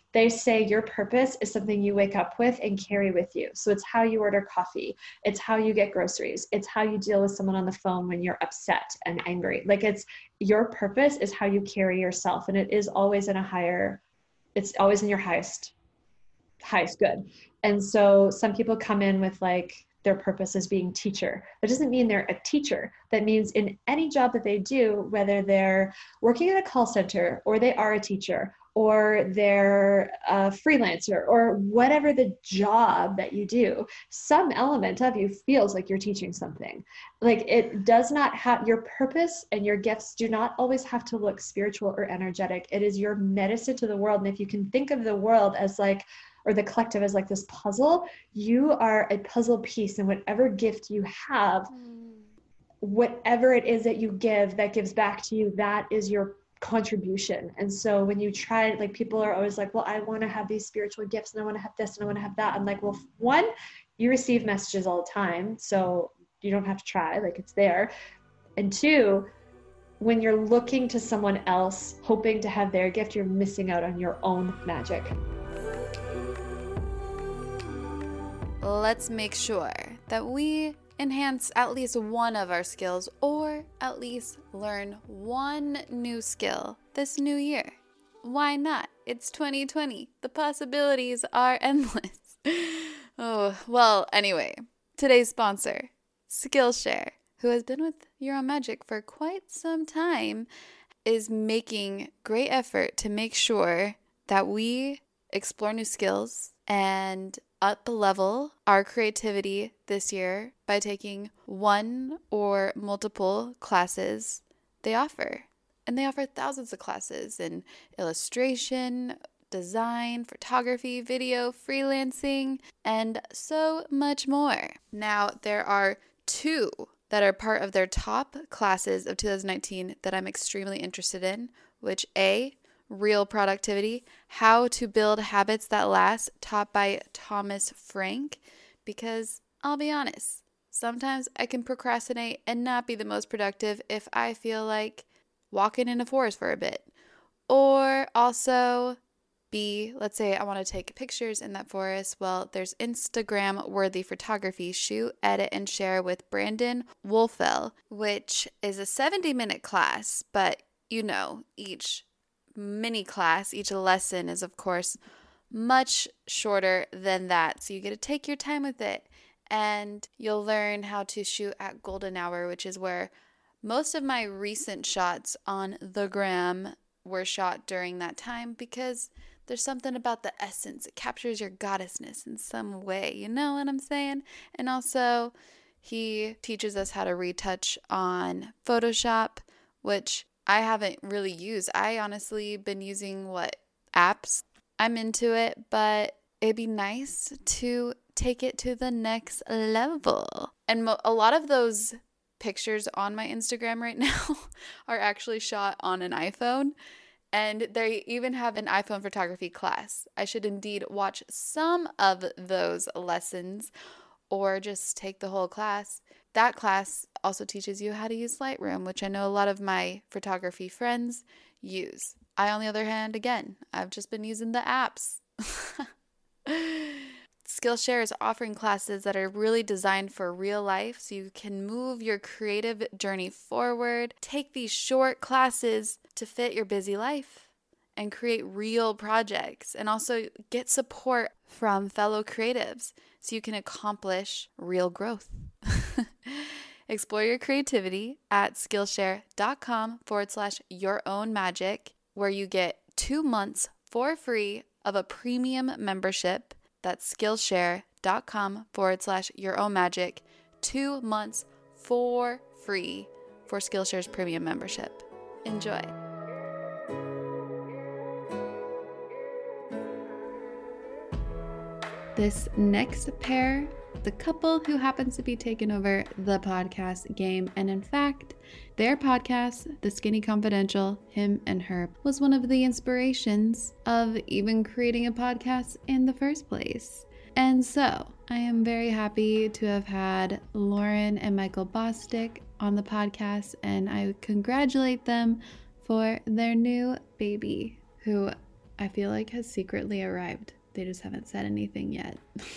They say your purpose is something you wake up with and carry with you. So it's how you order coffee. It's how you get groceries. It's how you deal with someone on the phone when you're upset and angry. Like, it's your purpose is how you carry yourself. And it is always it's always in your highest good. And so some people come in with like their purpose is being teacher. That doesn't mean they're a teacher. That means in any job that they do, whether they're working at a call center or they are a teacher or they're a freelancer or whatever the job that you do, some element of you feels like you're teaching something. Like, it does not have, your purpose and your gifts do not always have to look spiritual or energetic. It is your medicine to the world. And if you can think of the world as like, or the collective as like this puzzle, you are a puzzle piece, and whatever gift you have, whatever it is that you give, that gives back to you, that is your contribution. And so when you try, like, people are always like, well, I want to have these spiritual gifts and I want to have this and I want to have that. I'm like, well, one, you receive messages all the time, so you don't have to try, like, it's there. And two, when you're looking to someone else, hoping to have their gift, you're missing out on your own magic. Let's make sure that we enhance at least one of our skills, or at least learn one new skill this new year. Why not? It's 2020. The possibilities are endless. Oh, well, anyway, today's sponsor, Skillshare, who has been with Your Own Magic for quite some time, is making great effort to make sure that we explore new skills and up-level our creativity this year by taking one or multiple classes they offer. And they offer thousands of classes in illustration, design, photography, video, freelancing, and so much more. Now, there are 2 that are part of their top classes of 2019 that I'm extremely interested in, which Real Productivity, How to Build Habits That Last, taught by Thomas Frank, because I'll be honest, sometimes I can procrastinate and not be the most productive if I feel like walking in a forest for a bit. Or also let's say I want to take pictures in that forest. Well, there's Instagram-worthy photography, shoot, edit, and share with Brandon Wolfell, which is a 70-minute class, but each mini class, each lesson is of course much shorter than that, so you get to take your time with it, and you'll learn how to shoot at golden hour, which is where most of my recent shots on the gram were shot during that time, because there's something about the essence. It captures your goddessness in some way, you know what I'm saying? And also he teaches us how to retouch on Photoshop, which I haven't really used. I honestly been using apps. I'm into it, but it'd be nice to take it to the next level. And a lot of those pictures on my Instagram right now are actually shot on an iPhone, and they even have an iPhone photography class. I should indeed watch some of those lessons or just take the whole class. That class also teaches you how to use Lightroom, which I know a lot of my photography friends use. I, on the other hand, again, I've just been using the apps. Skillshare is offering classes that are really designed for real life, so you can move your creative journey forward. Take these short classes to fit your busy life and create real projects, and also get support from fellow creatives so you can accomplish real growth. Explore your creativity at Skillshare.com/yourownmagic, where you get 2 months for free of a premium membership. That's Skillshare.com/yourownmagic. 2 months for free for Skillshare's premium membership. Enjoy. This next pair, the couple who happens to be taking over the podcast game, and in fact, their podcast, The Skinny Confidential, Him and Her, was one of the inspirations of even creating a podcast in the first place. And so, I am very happy to have had Lauren and Michael Bosstick on the podcast, and I congratulate them for their new baby, who I feel like has secretly arrived. They just haven't said anything yet.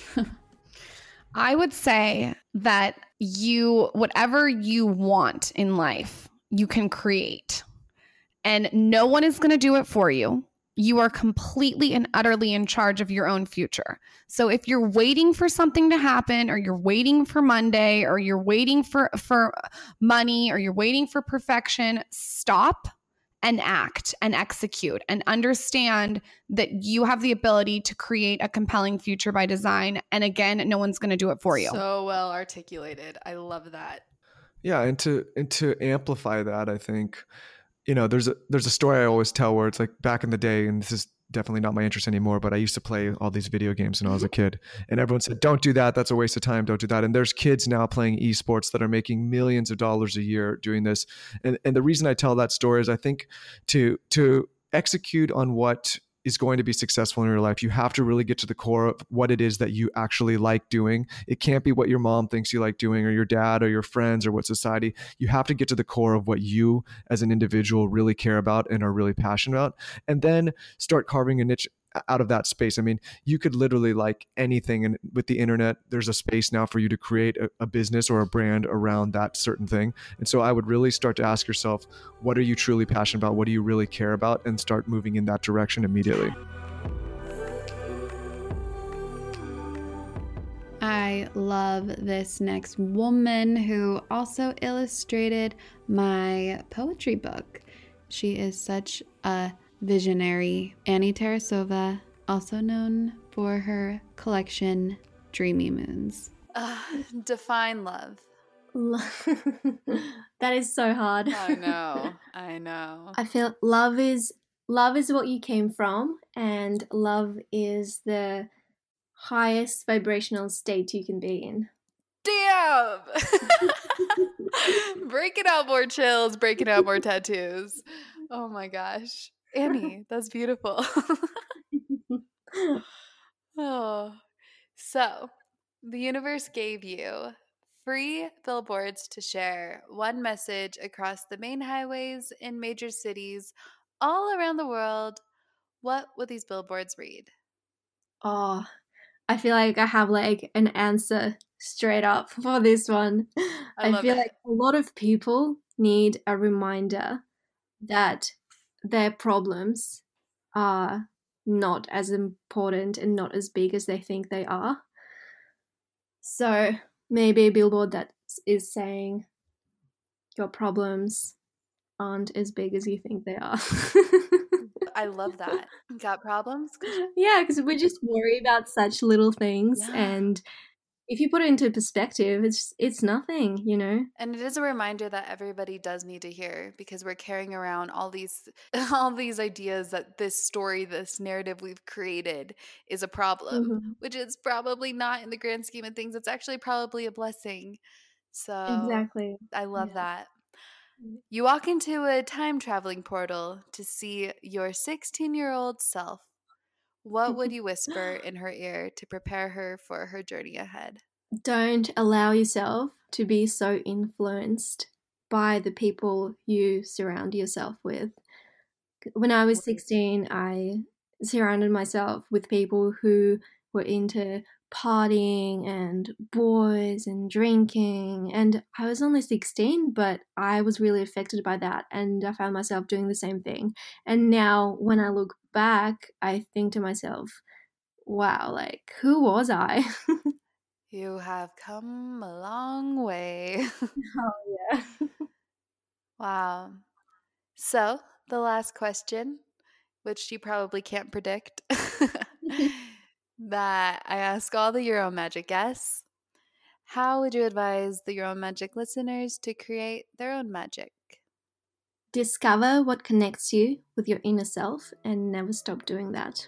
I would say that whatever you want in life, you can create. And no one is going to do it for you. You are completely and utterly in charge of your own future. So if you're waiting for something to happen, or you're waiting for Monday, or you're waiting for money, or you're waiting for perfection, stop and act and execute and understand that you have the ability to create a compelling future by design. And again, no one's going to do it for you. So well articulated. I love that. Yeah, and to amplify that, I think, there's a story I always tell where it's like back in the day, and this is definitely not my interest anymore, but I used to play all these video games when I was a kid, and everyone said, don't do that. That's a waste of time. Don't do that. And there's kids now playing esports that are making millions of dollars a year doing this. And the reason I tell that story is I think to execute on what is going to be successful in your life, you have to really get to the core of what it is that you actually like doing. It can't be what your mom thinks you like doing, or your dad, or your friends, or what society. You have to get to the core of what you as an individual really care about and are really passionate about, and then start carving a niche out of that space. I mean, you could literally like anything, and with the internet, there's a space now for you to create a business or a brand around that certain thing. And so I would really start to ask yourself, what are you truly passionate about? What do you really care about? And start moving in that direction immediately. I love this next woman who also illustrated my poetry book. She is such a visionary. Annie Tarasova, also known for her collection Dreamy Moons. Define love. That is so hard. I know. I feel love is what you came from, and love is the highest vibrational state you can be in. Damn! Breaking out more chills, breaking out more tattoos. Oh my gosh. Annie, that's beautiful. Oh. So, the universe gave you free billboards to share one message across the main highways in major cities all around the world. What would these billboards read? Oh, I feel like I have like an answer straight up for this one. I feel like a lot of people need a reminder that their problems are not as important and not as big as they think they are. So maybe a billboard that is saying your problems aren't as big as you think they are. I love that. Got problems? Yeah, because we just worry about such little things, and if you put it into perspective, it's nothing, And it is a reminder that everybody does need to hear, because we're carrying around all these ideas that this story, this narrative we've created is a problem, which is probably not in the grand scheme of things. It's actually probably a blessing. So exactly. I love that. You walk into a time traveling portal to see your 16-year-old self. What would you whisper in her ear to prepare her for her journey ahead? Don't allow yourself to be so influenced by the people you surround yourself with. When I was 16, I surrounded myself with people who were into partying and boys and drinking, and I was only 16, but I was really affected by that, and I found myself doing the same thing. And now when I look back, I think to myself, wow, like, who was I? You have come a long way. Oh yeah. Wow. So the last question, which you probably can't predict, that I ask all the Your Own Magic guests. How would you advise the Your Own Magic listeners to create their own magic? Discover what connects you with your inner self and never stop doing that.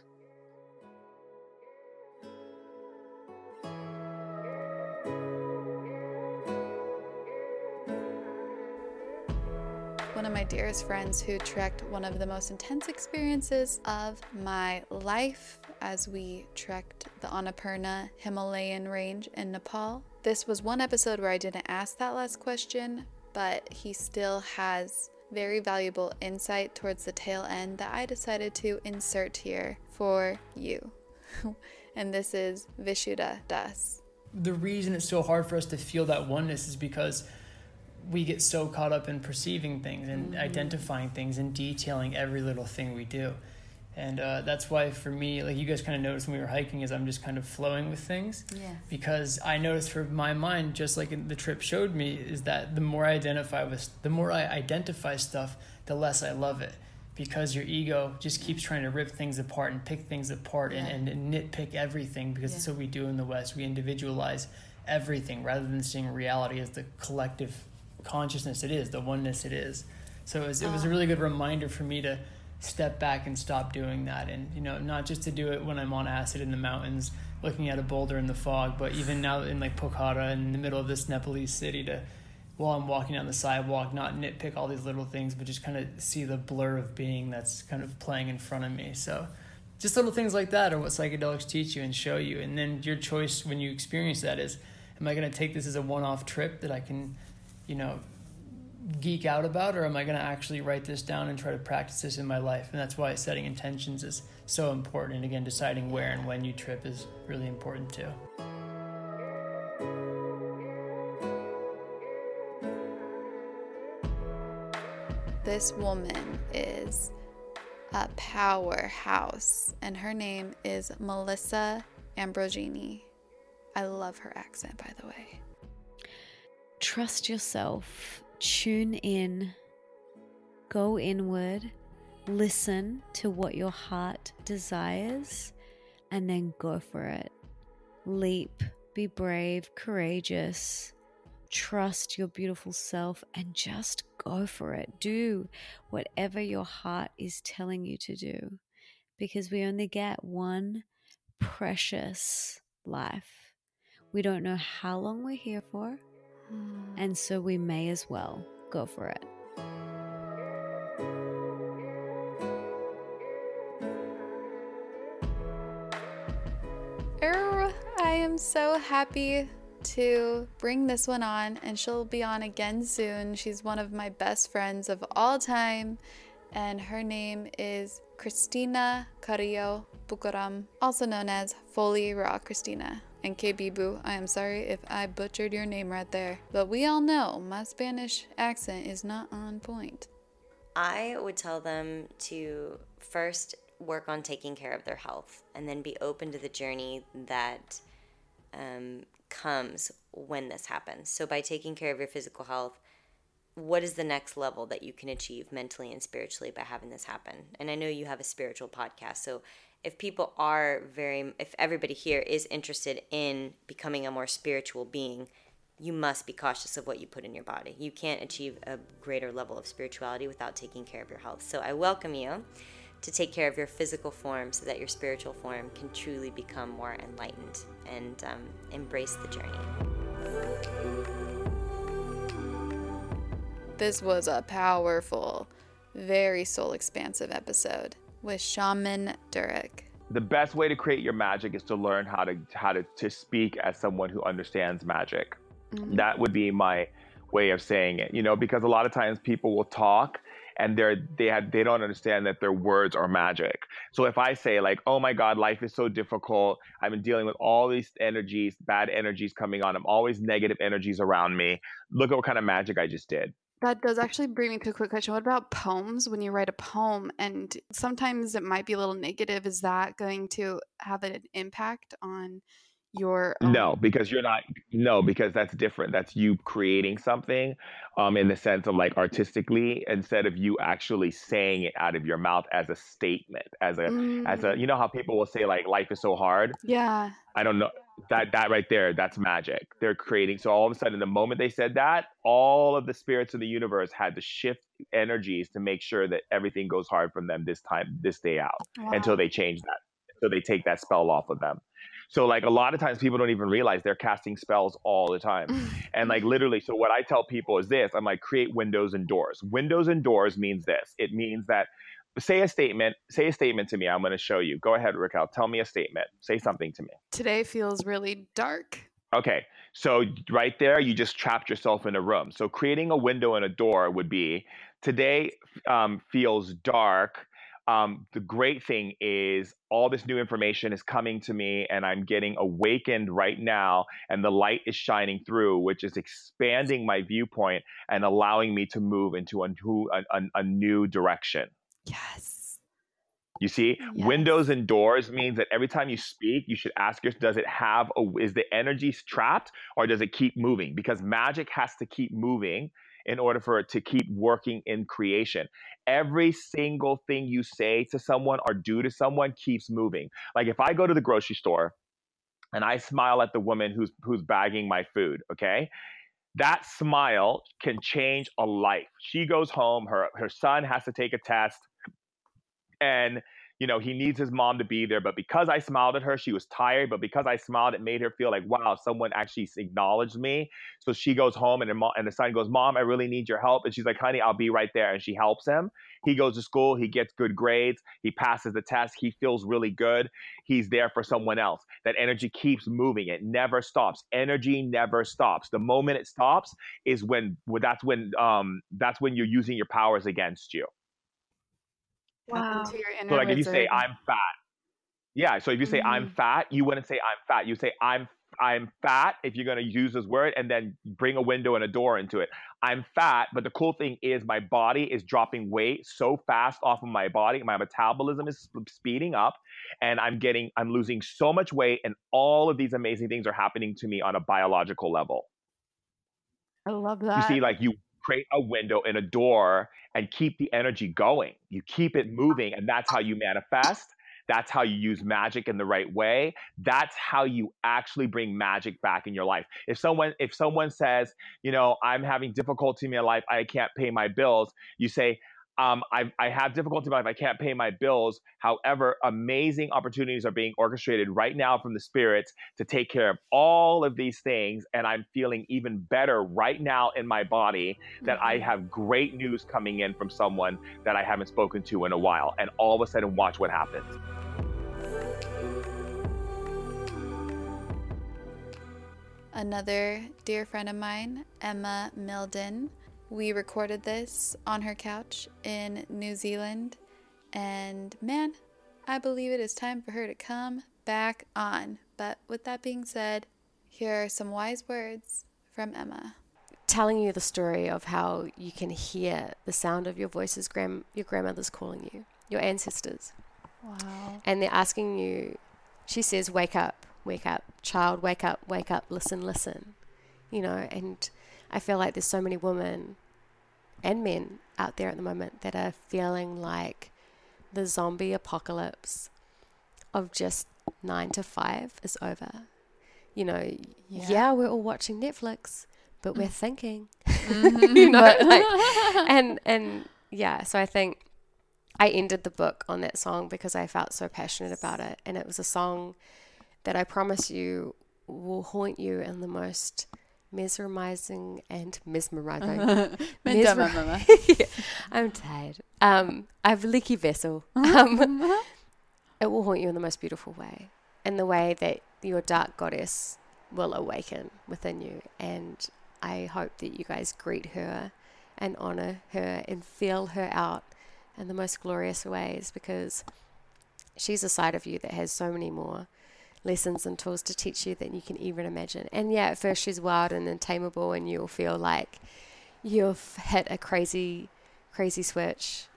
One of my dearest friends who trekked one of the most intense experiences of my life as we trekked the Annapurna Himalayan range in Nepal. This was one episode where I didn't ask that last question, but he still has very valuable insight towards the tail end that I decided to insert here for you. And this is Vishuddha Das. The reason it's so hard for us to feel that oneness is because we get so caught up in perceiving things and identifying things and detailing every little thing we do. And that's why for me, like you guys kind of noticed when we were hiking, is I'm just kind of flowing with things. Yeah. Because I noticed for my mind, just like the trip showed me, is that the more I identify stuff, the less I love it. Because your ego just keeps trying to rip things apart and pick things apart and nitpick everything, because it's what we do in the West. We individualize everything rather than seeing reality as the collective consciousness it is, the oneness it is. So it was a really good reminder for me to step back and stop doing that, and not just to do it when I'm on acid in the mountains looking at a boulder in the fog, but even now in like Pokhara in the middle of this Nepalese city, while I'm walking down the sidewalk, not nitpick all these little things, but just kind of see the blur of being that's kind of playing in front of me. So just little things like that are what psychedelics teach you and show you. And then your choice when you experience that is, am I going to take this as a one-off trip that I can, geek out about, or am I going to actually write this down and try to practice this in my life? And that's why setting intentions is so important. And again, deciding where and when you trip is really important too. This woman is a powerhouse, and her name is Melissa Ambrogini. I love her accent, by the way. Trust yourself. Tune in. Go inward. Listen to what your heart desires, and then go for it. Leap. Be brave, courageous. Trust your beautiful self and just go for it. Do whatever your heart is telling you to do, because we only get one precious life. We don't know how long we're here for, and so we may as well go for it. I am so happy to bring this one on, and she'll be on again soon. She's one of my best friends of all time, and her name is Christina Carrillo Bucaram, also known as Foley Raw Christina. And K-Bibu, I am sorry if I butchered your name right there, but we all know my Spanish accent is not on point. I would tell them to first work on taking care of their health, and then be open to the journey that comes when this happens. So by taking care of your physical health, what is the next level that you can achieve mentally and spiritually by having this happen? And I know you have a spiritual podcast, so if everybody here is interested in becoming a more spiritual being, you must be cautious of what you put in your body. You can't achieve a greater level of spirituality without taking care of your health. So I welcome you to take care of your physical form so that your spiritual form can truly become more enlightened and embrace the journey. This was a powerful, very soul-expansive episode with Shaman Durek. The best way to create your magic is to learn how to speak as someone who understands magic. Mm-hmm. That would be my way of saying it, because a lot of times people will talk and they don't understand that their words are magic. So if I say like, oh my God, life is so difficult. I've been dealing with all these energies, bad energies coming on. I'm always negative energies around me. Look at what kind of magic I just did. That does actually bring me to a quick question. What about poems? When you write a poem and sometimes it might be a little negative, is that going to have an impact on your own? No, because that's different. That's you creating something in the sense of like artistically, instead of you actually saying it out of your mouth as a statement, as a how people will say like life is so hard. Yeah. I don't know. That right there, that's magic. They're creating. So all of a sudden, the moment they said that, all of the spirits of the universe had to shift energies to make sure that everything goes hard from them this day out, until they change that. So they take that spell off of them. So like a lot of times people don't even realize they're casting spells all the time. And like literally, so what I tell people is this, I'm like, create windows and doors. Windows and doors means this. It means that say a statement to me. I'm going to show you. Go ahead, Raquel. Tell me a statement. Say something to me. Today feels really dark. Okay. So right there, you just trapped yourself in a room. So creating a window and a door would be Today feels dark. The great thing is all this new information is coming to me and I'm getting awakened right now, and the light is shining through, which is expanding my viewpoint and allowing me to move into a new direction. Yes. You see, windows and doors means that every time you speak, you should ask yourself, does it have is the energy trapped or does it keep moving? Because magic has to keep moving in order for it to keep working in creation. Every single thing you say to someone or do to someone keeps moving. Like if I go to the grocery store and I smile at the woman who's bagging my food, okay? That smile can change a life. She goes home, her son has to take a test, and he needs his mom to be there, but because I smiled at her, she was tired, but because I smiled, it made her feel like, wow, someone actually acknowledged me. So she goes home and the son goes, Mom, I really need your help. And she's like, honey, I'll be right there. And she helps him. He goes to school, he gets good grades, he passes the test, he feels really good. He's there for someone else. That energy keeps moving. It never stops. Energy never stops. The moment it stops is that's when you're using your powers against you. Wow. Into your inner So like if you say wizard. I'm fat, yeah. So if you say I'm fat, you wouldn't say I'm fat. You say I'm fat if you're gonna use this word, and then bring a window and a door into it. I'm fat, but the cool thing is my body is dropping weight so fast off of my body. My metabolism is speeding up, and I'm losing so much weight, and all of these amazing things are happening to me on a biological level. I love You that. see, like you create a window and a door and keep the energy going. You keep it moving, and that's how you manifest. That's how you use magic in the right way. That's how you actually bring magic back in your life. If someone says, I'm having difficulty in my life, I can't pay my bills, you say, I have difficulty in my life, I can't pay my bills. However, amazing opportunities are being orchestrated right now from the spirits to take care of all of these things. And I'm feeling even better right now in my body that I have great news coming in from someone that I haven't spoken to in a while. And all of a sudden, watch what happens. Another dear friend of mine, Emma Milden. We recorded this on her couch in New Zealand, and man, I believe it is time for her to come back on. But with that being said, here are some wise words from Emma. Telling you the story of how you can hear the sound of your voices, your grandmother's calling you, your ancestors. Wow. And they're asking you, she says, wake up, child, wake up, listen. And I feel like there's so many women and men out there at the moment that are feeling like the zombie apocalypse of just 9 to 5 is over. Yeah, we're all watching Netflix, but we're thinking, and yeah, so I think I ended the book on that song because I felt so passionate about it. And it was a song that I promise you will haunt you in the most mesmerizing. Yeah, I'm tired. I've leaky vessel. It will haunt you in the most beautiful way, in the way that your dark goddess will awaken within you. And I hope that you guys greet her and honor her and feel her out in the most glorious ways, because she's a side of you that has so many more lessons and tools to teach you than you can even imagine. And yeah, at first she's wild and untamable, and you'll feel like you've hit a crazy switch.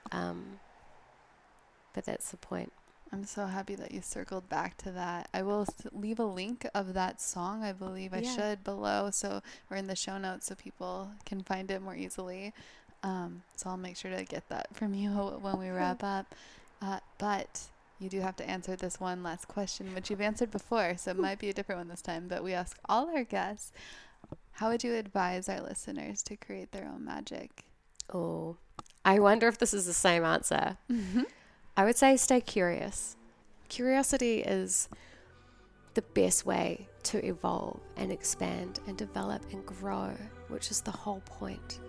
But that's the point. I'm so happy that you circled back to that. I will leave a link of that song, I believe I should, below, or in the show notes, so people can find it more easily. So I'll make sure to get that from you when we wrap up. But you do have to answer this one last question, which you've answered before, so it might be a different one this time. But we ask all our guests, how would you advise our listeners to create their own magic? Oh, I wonder if this is the same answer. Mm-hmm. I would say stay curious. Curiosity is the best way to evolve and expand and develop and grow, which is the whole point.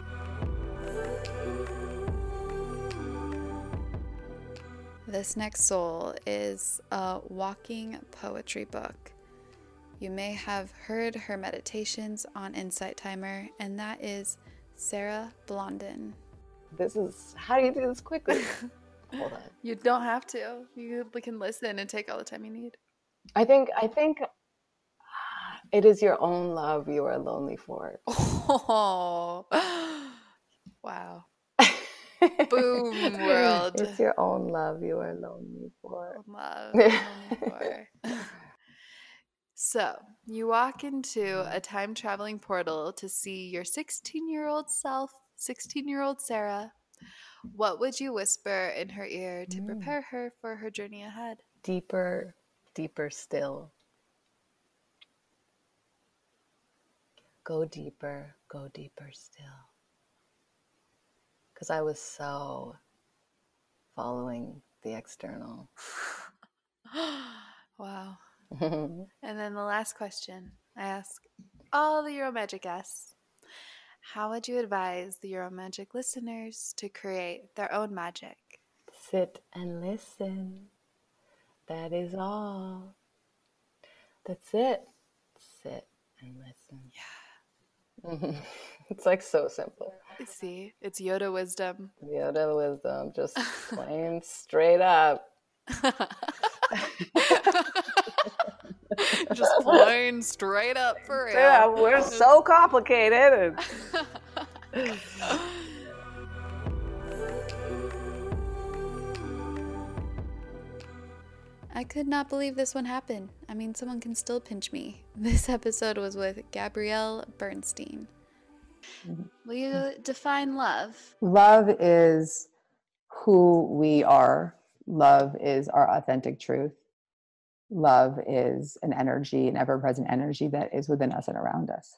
This next soul is a walking poetry book. You may have heard her meditations on Insight Timer, and that is Sarah Blondin. this is, how do you do this quickly? Hold on. You don't have to. You can listen and take all the time you need. I think it is your own love you are lonely for. Oh, wow. Boom, world. It's your own love you are lonely for. Love you're lonely for. So, you walk into a time traveling portal to see your 16-year-old self, 16-year-old Sarah. What would you whisper in her ear to prepare her for her journey ahead? Deeper, deeper still. Go deeper still. Because I was so following the external. Wow. And then the last question I ask all the Euro Magic guests. How would you advise the Euro Magic listeners to create their own magic? Sit and listen. That is all. That's it. Sit and listen. Yeah. It's like so simple. See, it's Yoda wisdom. Yoda wisdom, just plain straight up. Just plain straight up for real. Yeah, we're so complicated. I could not believe this one happened. I mean, someone can still pinch me. This episode was with Gabrielle Bernstein. Will you define love? Love is who we are. Love is our authentic truth. Love is an energy, an ever-present energy that is within us and around us.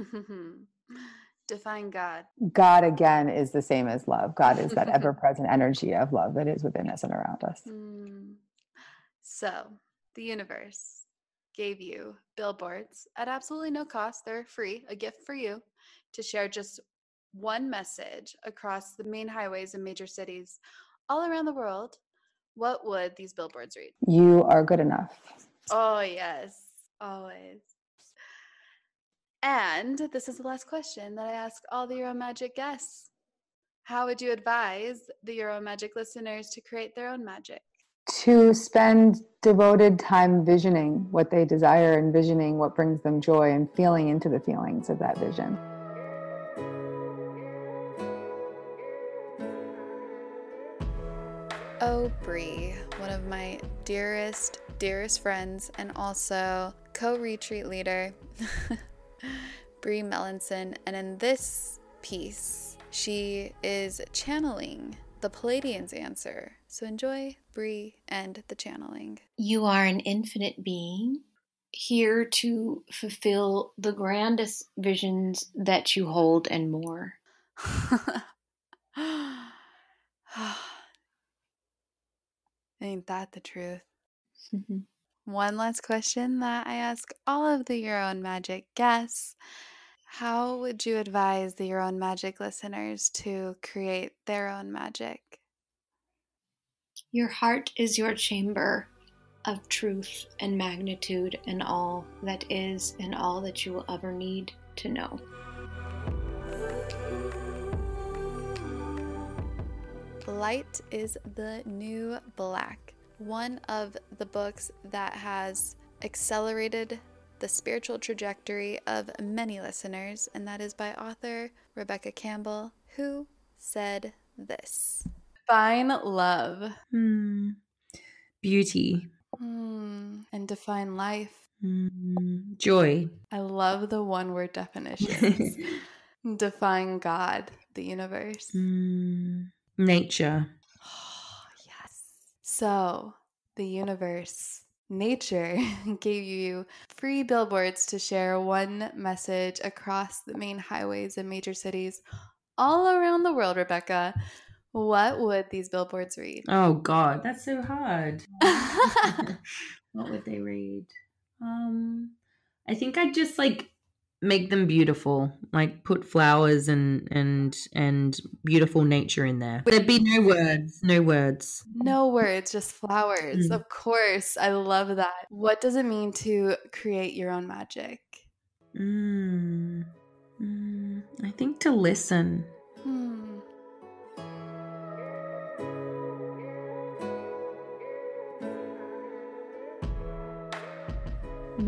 Define God. God, again, is the same as love. God is that ever-present energy of love that is within us and around us. So, the universe gave you billboards at absolutely no cost. They're free, a gift for you, to share just one message across the main highways in major cities all around the world. What would these billboards read? You are good enough. Oh, yes, always. And this is the last question that I ask all the Euro Magic guests. How would you advise the Euro Magic listeners to create their own magic? To spend devoted time visioning what they desire, envisioning what brings them joy, and feeling into the feelings of that vision. Oh, Bree, one of my dearest friends and also co-retreat leader, Bree Melanson. And in this piece, she is channeling the Pleiadians' answer. So enjoy Bree and the channeling. You are an infinite being, here to fulfill the grandest visions that you hold and more. Ain't that the truth? One last question that I ask all of the Your Own Magic guests. How would you advise the Your Own Magic listeners to create their own magic? Your heart is your chamber of truth and magnitude and all that is and all that you will ever need to know. Light is the New Black, one of the books that has accelerated the spiritual trajectory of many listeners, and that is by author Rebecca Campbell, who said this. Define love. Beauty. And define life. Joy. I love the one-word definitions. Define God, the universe. Nature. Yes. So, the universe, nature, gave you free billboards to share one message across the main highways in major cities all around the world, Rebecca. What would these billboards read? Oh, God, that's so hard. What would they read? I think I'd just make them beautiful, put flowers and beautiful nature in there. There'd be no words. No words, just flowers. Of course. I love that. What does it mean to create your own magic? I think to listen.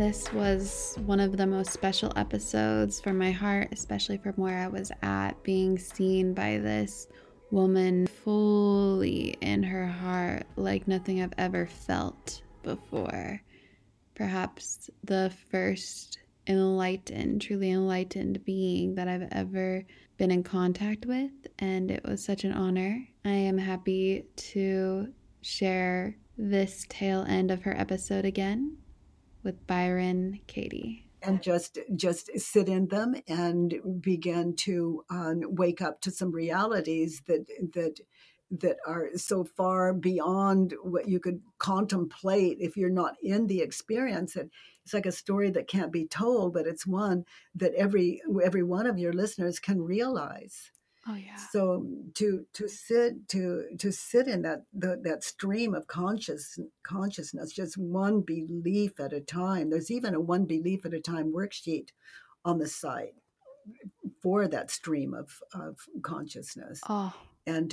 This was one of the most special episodes for my heart, especially from where I was at, being seen by this woman fully in her heart like nothing I've ever felt before. Perhaps the first truly enlightened being that I've ever been in contact with, and it was such an honor. I am happy to share this tail end of her episode again with Byron Katie. And just sit in them and begin to wake up to some realities that are so far beyond what you could contemplate if you're not in the experience. And it's like a story that can't be told, but it's one that every one of your listeners can realize. Oh yeah. So to sit in that stream of consciousness, just one belief at a time. There's even a one belief at a time worksheet on the site for that stream of consciousness. Oh. And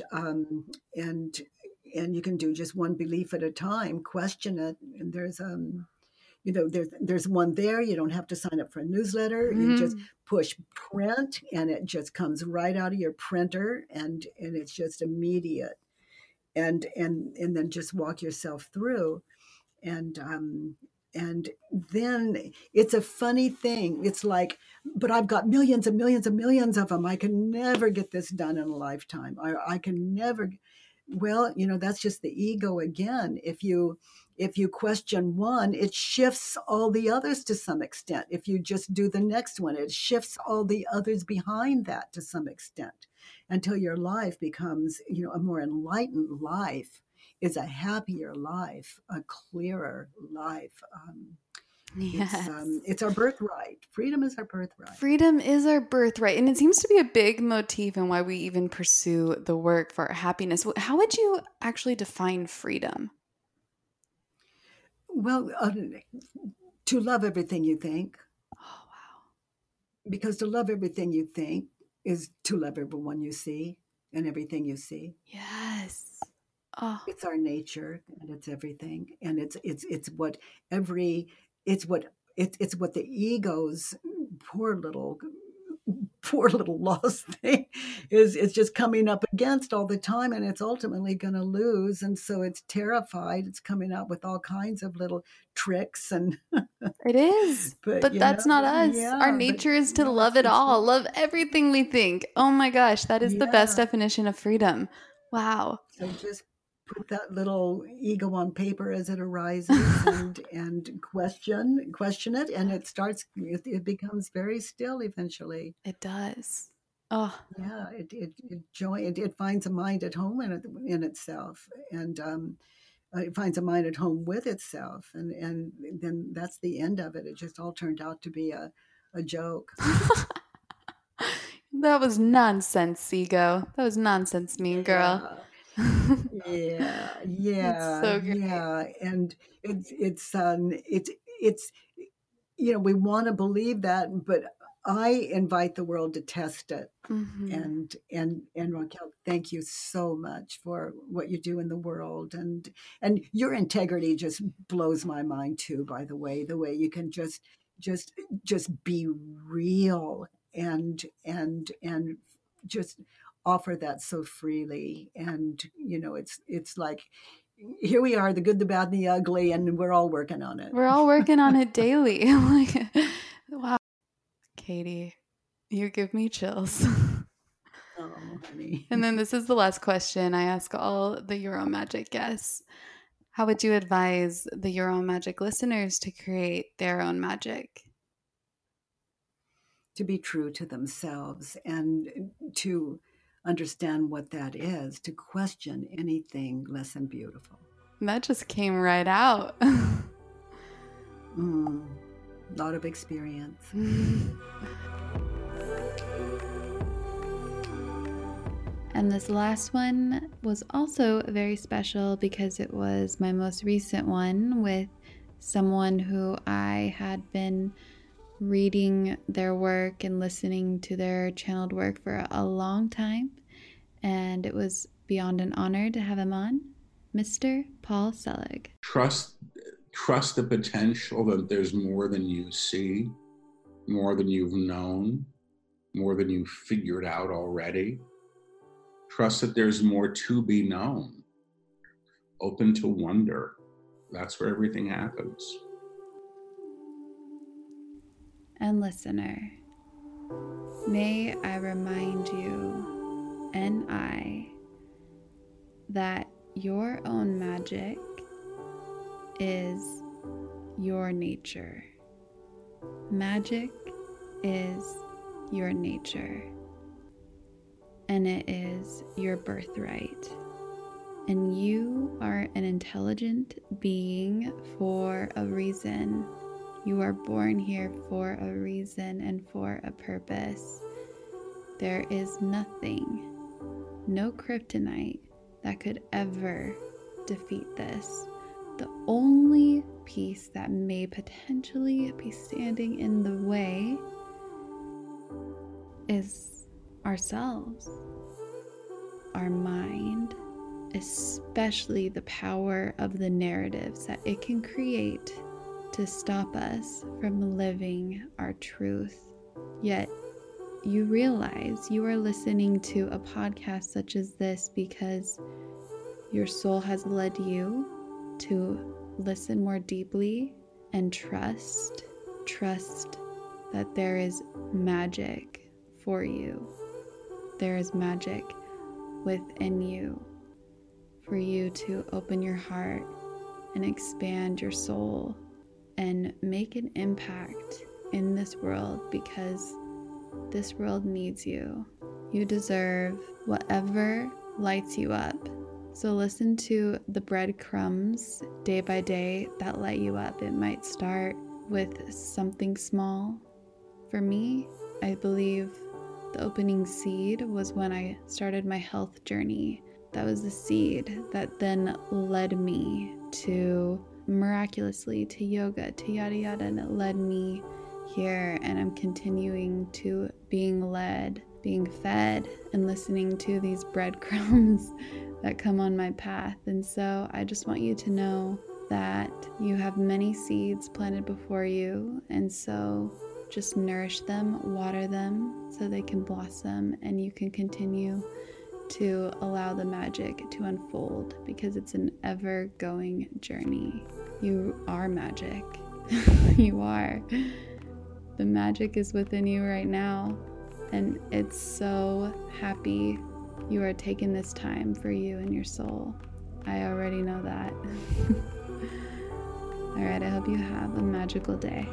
you can do just one belief at a time. Question it, and there's one there. You don't have to sign up for a newsletter. You just push print, and it just comes right out of your printer, and it's just immediate. And then just walk yourself through, and then it's a funny thing. It's like, but I've got millions and millions and millions of them. I can never get this done in a lifetime. I can never. Well, that's just the ego again. If you question one, it shifts all the others to some extent. If you just do the next one, it shifts all the others behind that to some extent, until your life becomes, a more enlightened life, is a happier life, a clearer life. Yes. It's our birthright. Freedom is our birthright. Freedom is our birthright. And it seems to be a big motif in why we even pursue the work for our happiness. How would you actually define freedom? Well, to love everything you think. Oh, wow. Because to love everything you think is to love everyone you see and everything you see. Yes. Oh. It's our nature, and it's everything. And it's what the ego's poor little lost thing is just coming up against all the time, and it's ultimately going to lose. And so it's terrified. It's coming out with all kinds of little tricks, and it is. But that's not us. Yeah, our nature is to love it all, love everything we think. Oh my gosh, that is the best definition of freedom. Wow. So just put that little ego on paper as it arises, and question it, and it becomes very still eventually. It does. Oh yeah, it finds a mind at home in itself, and it finds a mind at home with itself, and then that's the end of it. It just all turned out to be a joke. That was nonsense, ego. That was nonsense, mean girl. Yeah. It's so great. Yeah, and it's we want to believe that, but I invite the world to test it. Mm-hmm. And Raquel, thank you so much for what you do in the world, and your integrity just blows my mind too. By the way you can just be real and just offer that so freely. And it's like, here we are, the good, the bad, and the ugly, and we're all working on it. We're all working on it daily. Wow. Katie, you give me chills. Oh, honey. And then this is the last question I ask all the Euromagic guests. How would you advise the Euromagic listeners to create their own magic? To be true to themselves, and to understand what that is, to question anything less than beautiful. That just came right out. Lot of experience. And this last one was also very special because it was my most recent one with someone who I had been reading their work and listening to their channeled work for a long time, and it was beyond an honor to have him on, Mr. Paul Selig. Trust Trust the potential that there's more than you see, more than you've known, more than you've figured out already. Trust that there's more to be known. Open to wonder. That's where everything happens. And listener, may I remind you and I that your own magic is your nature. Magic is your nature, and it is your birthright. And you are an intelligent being for a reason. You are born here for a reason and for a purpose. There is nothing, no kryptonite that could ever defeat this. The only piece that may potentially be standing in the way is ourselves, our mind, especially the power of the narratives that it can create to stop us from living our truth. Yet you realize you are listening to a podcast such as this because your soul has led you to listen more deeply and trust that there is magic for you. There is magic within you for you to open your heart and expand your soul and make an impact in this world, because this world needs you. You deserve whatever lights you up. So listen to the breadcrumbs day by day that light you up. It might start with something small. For me, I believe the opening seed was when I started my health journey. That was the seed that then led me to miraculously to yoga, to yada yada, and it led me here, and I'm continuing to being led, being fed, and listening to these breadcrumbs that come on my path. And so I just want you to know that you have many seeds planted before you, and so just nourish them, water them so they can blossom, and you can continue to allow the magic to unfold, because it's an ever-going journey. You are magic. You are. The magic is within you right now, and it's so happy you are taking this time for you and your soul. I already know that. All right, I hope you have a magical day.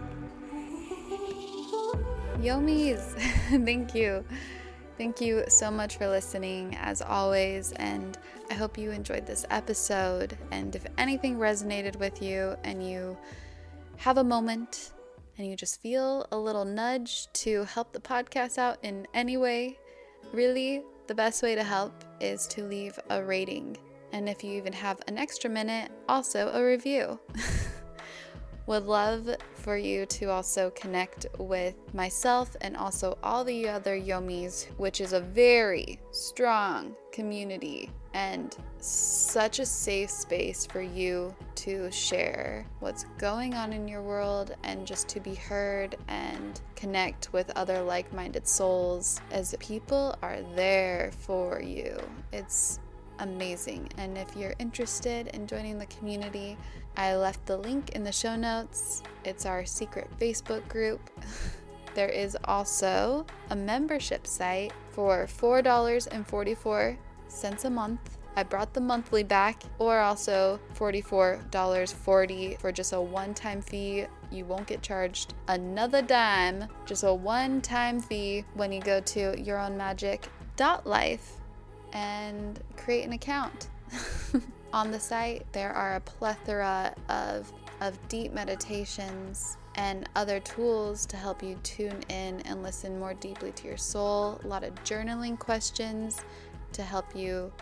Yomis, thank you. Thank you so much for listening, as always, and I hope you enjoyed this episode. And if anything resonated with you and you have a moment and you just feel a little nudge to help the podcast out in any way, really, the best way to help is to leave a rating. And if you even have an extra minute, also a review. Would love for you to also connect with myself and also all the other Yomis, which is a very strong community and such a safe space for you to share what's going on in your world and just to be heard and connect with other like-minded souls, as people are there for you. It's amazing. And if you're interested in joining the community, I left the link in the show notes. It's our secret Facebook group. There is also a membership site for $4.44 a month. I brought the monthly back, or also $44.40 for just a one-time fee. You won't get charged another dime, just a one-time fee when you go to yourownmagic.life and create an account. On the site, there are a plethora of deep meditations and other tools to help you tune in and listen more deeply to your soul. A lot of journaling questions to help you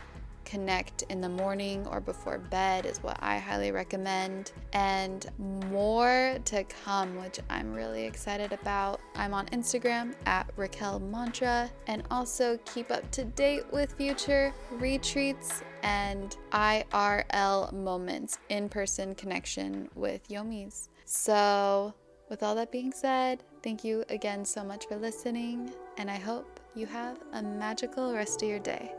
connect in the morning or before bed is what I highly recommend. And more to come, which I'm really excited about. I'm on Instagram at Raquel Mantra, and also keep up to date with future retreats and IRL moments, in-person connection with Yomis. So with all that being said, thank you again so much for listening, and I hope you have a magical rest of your day.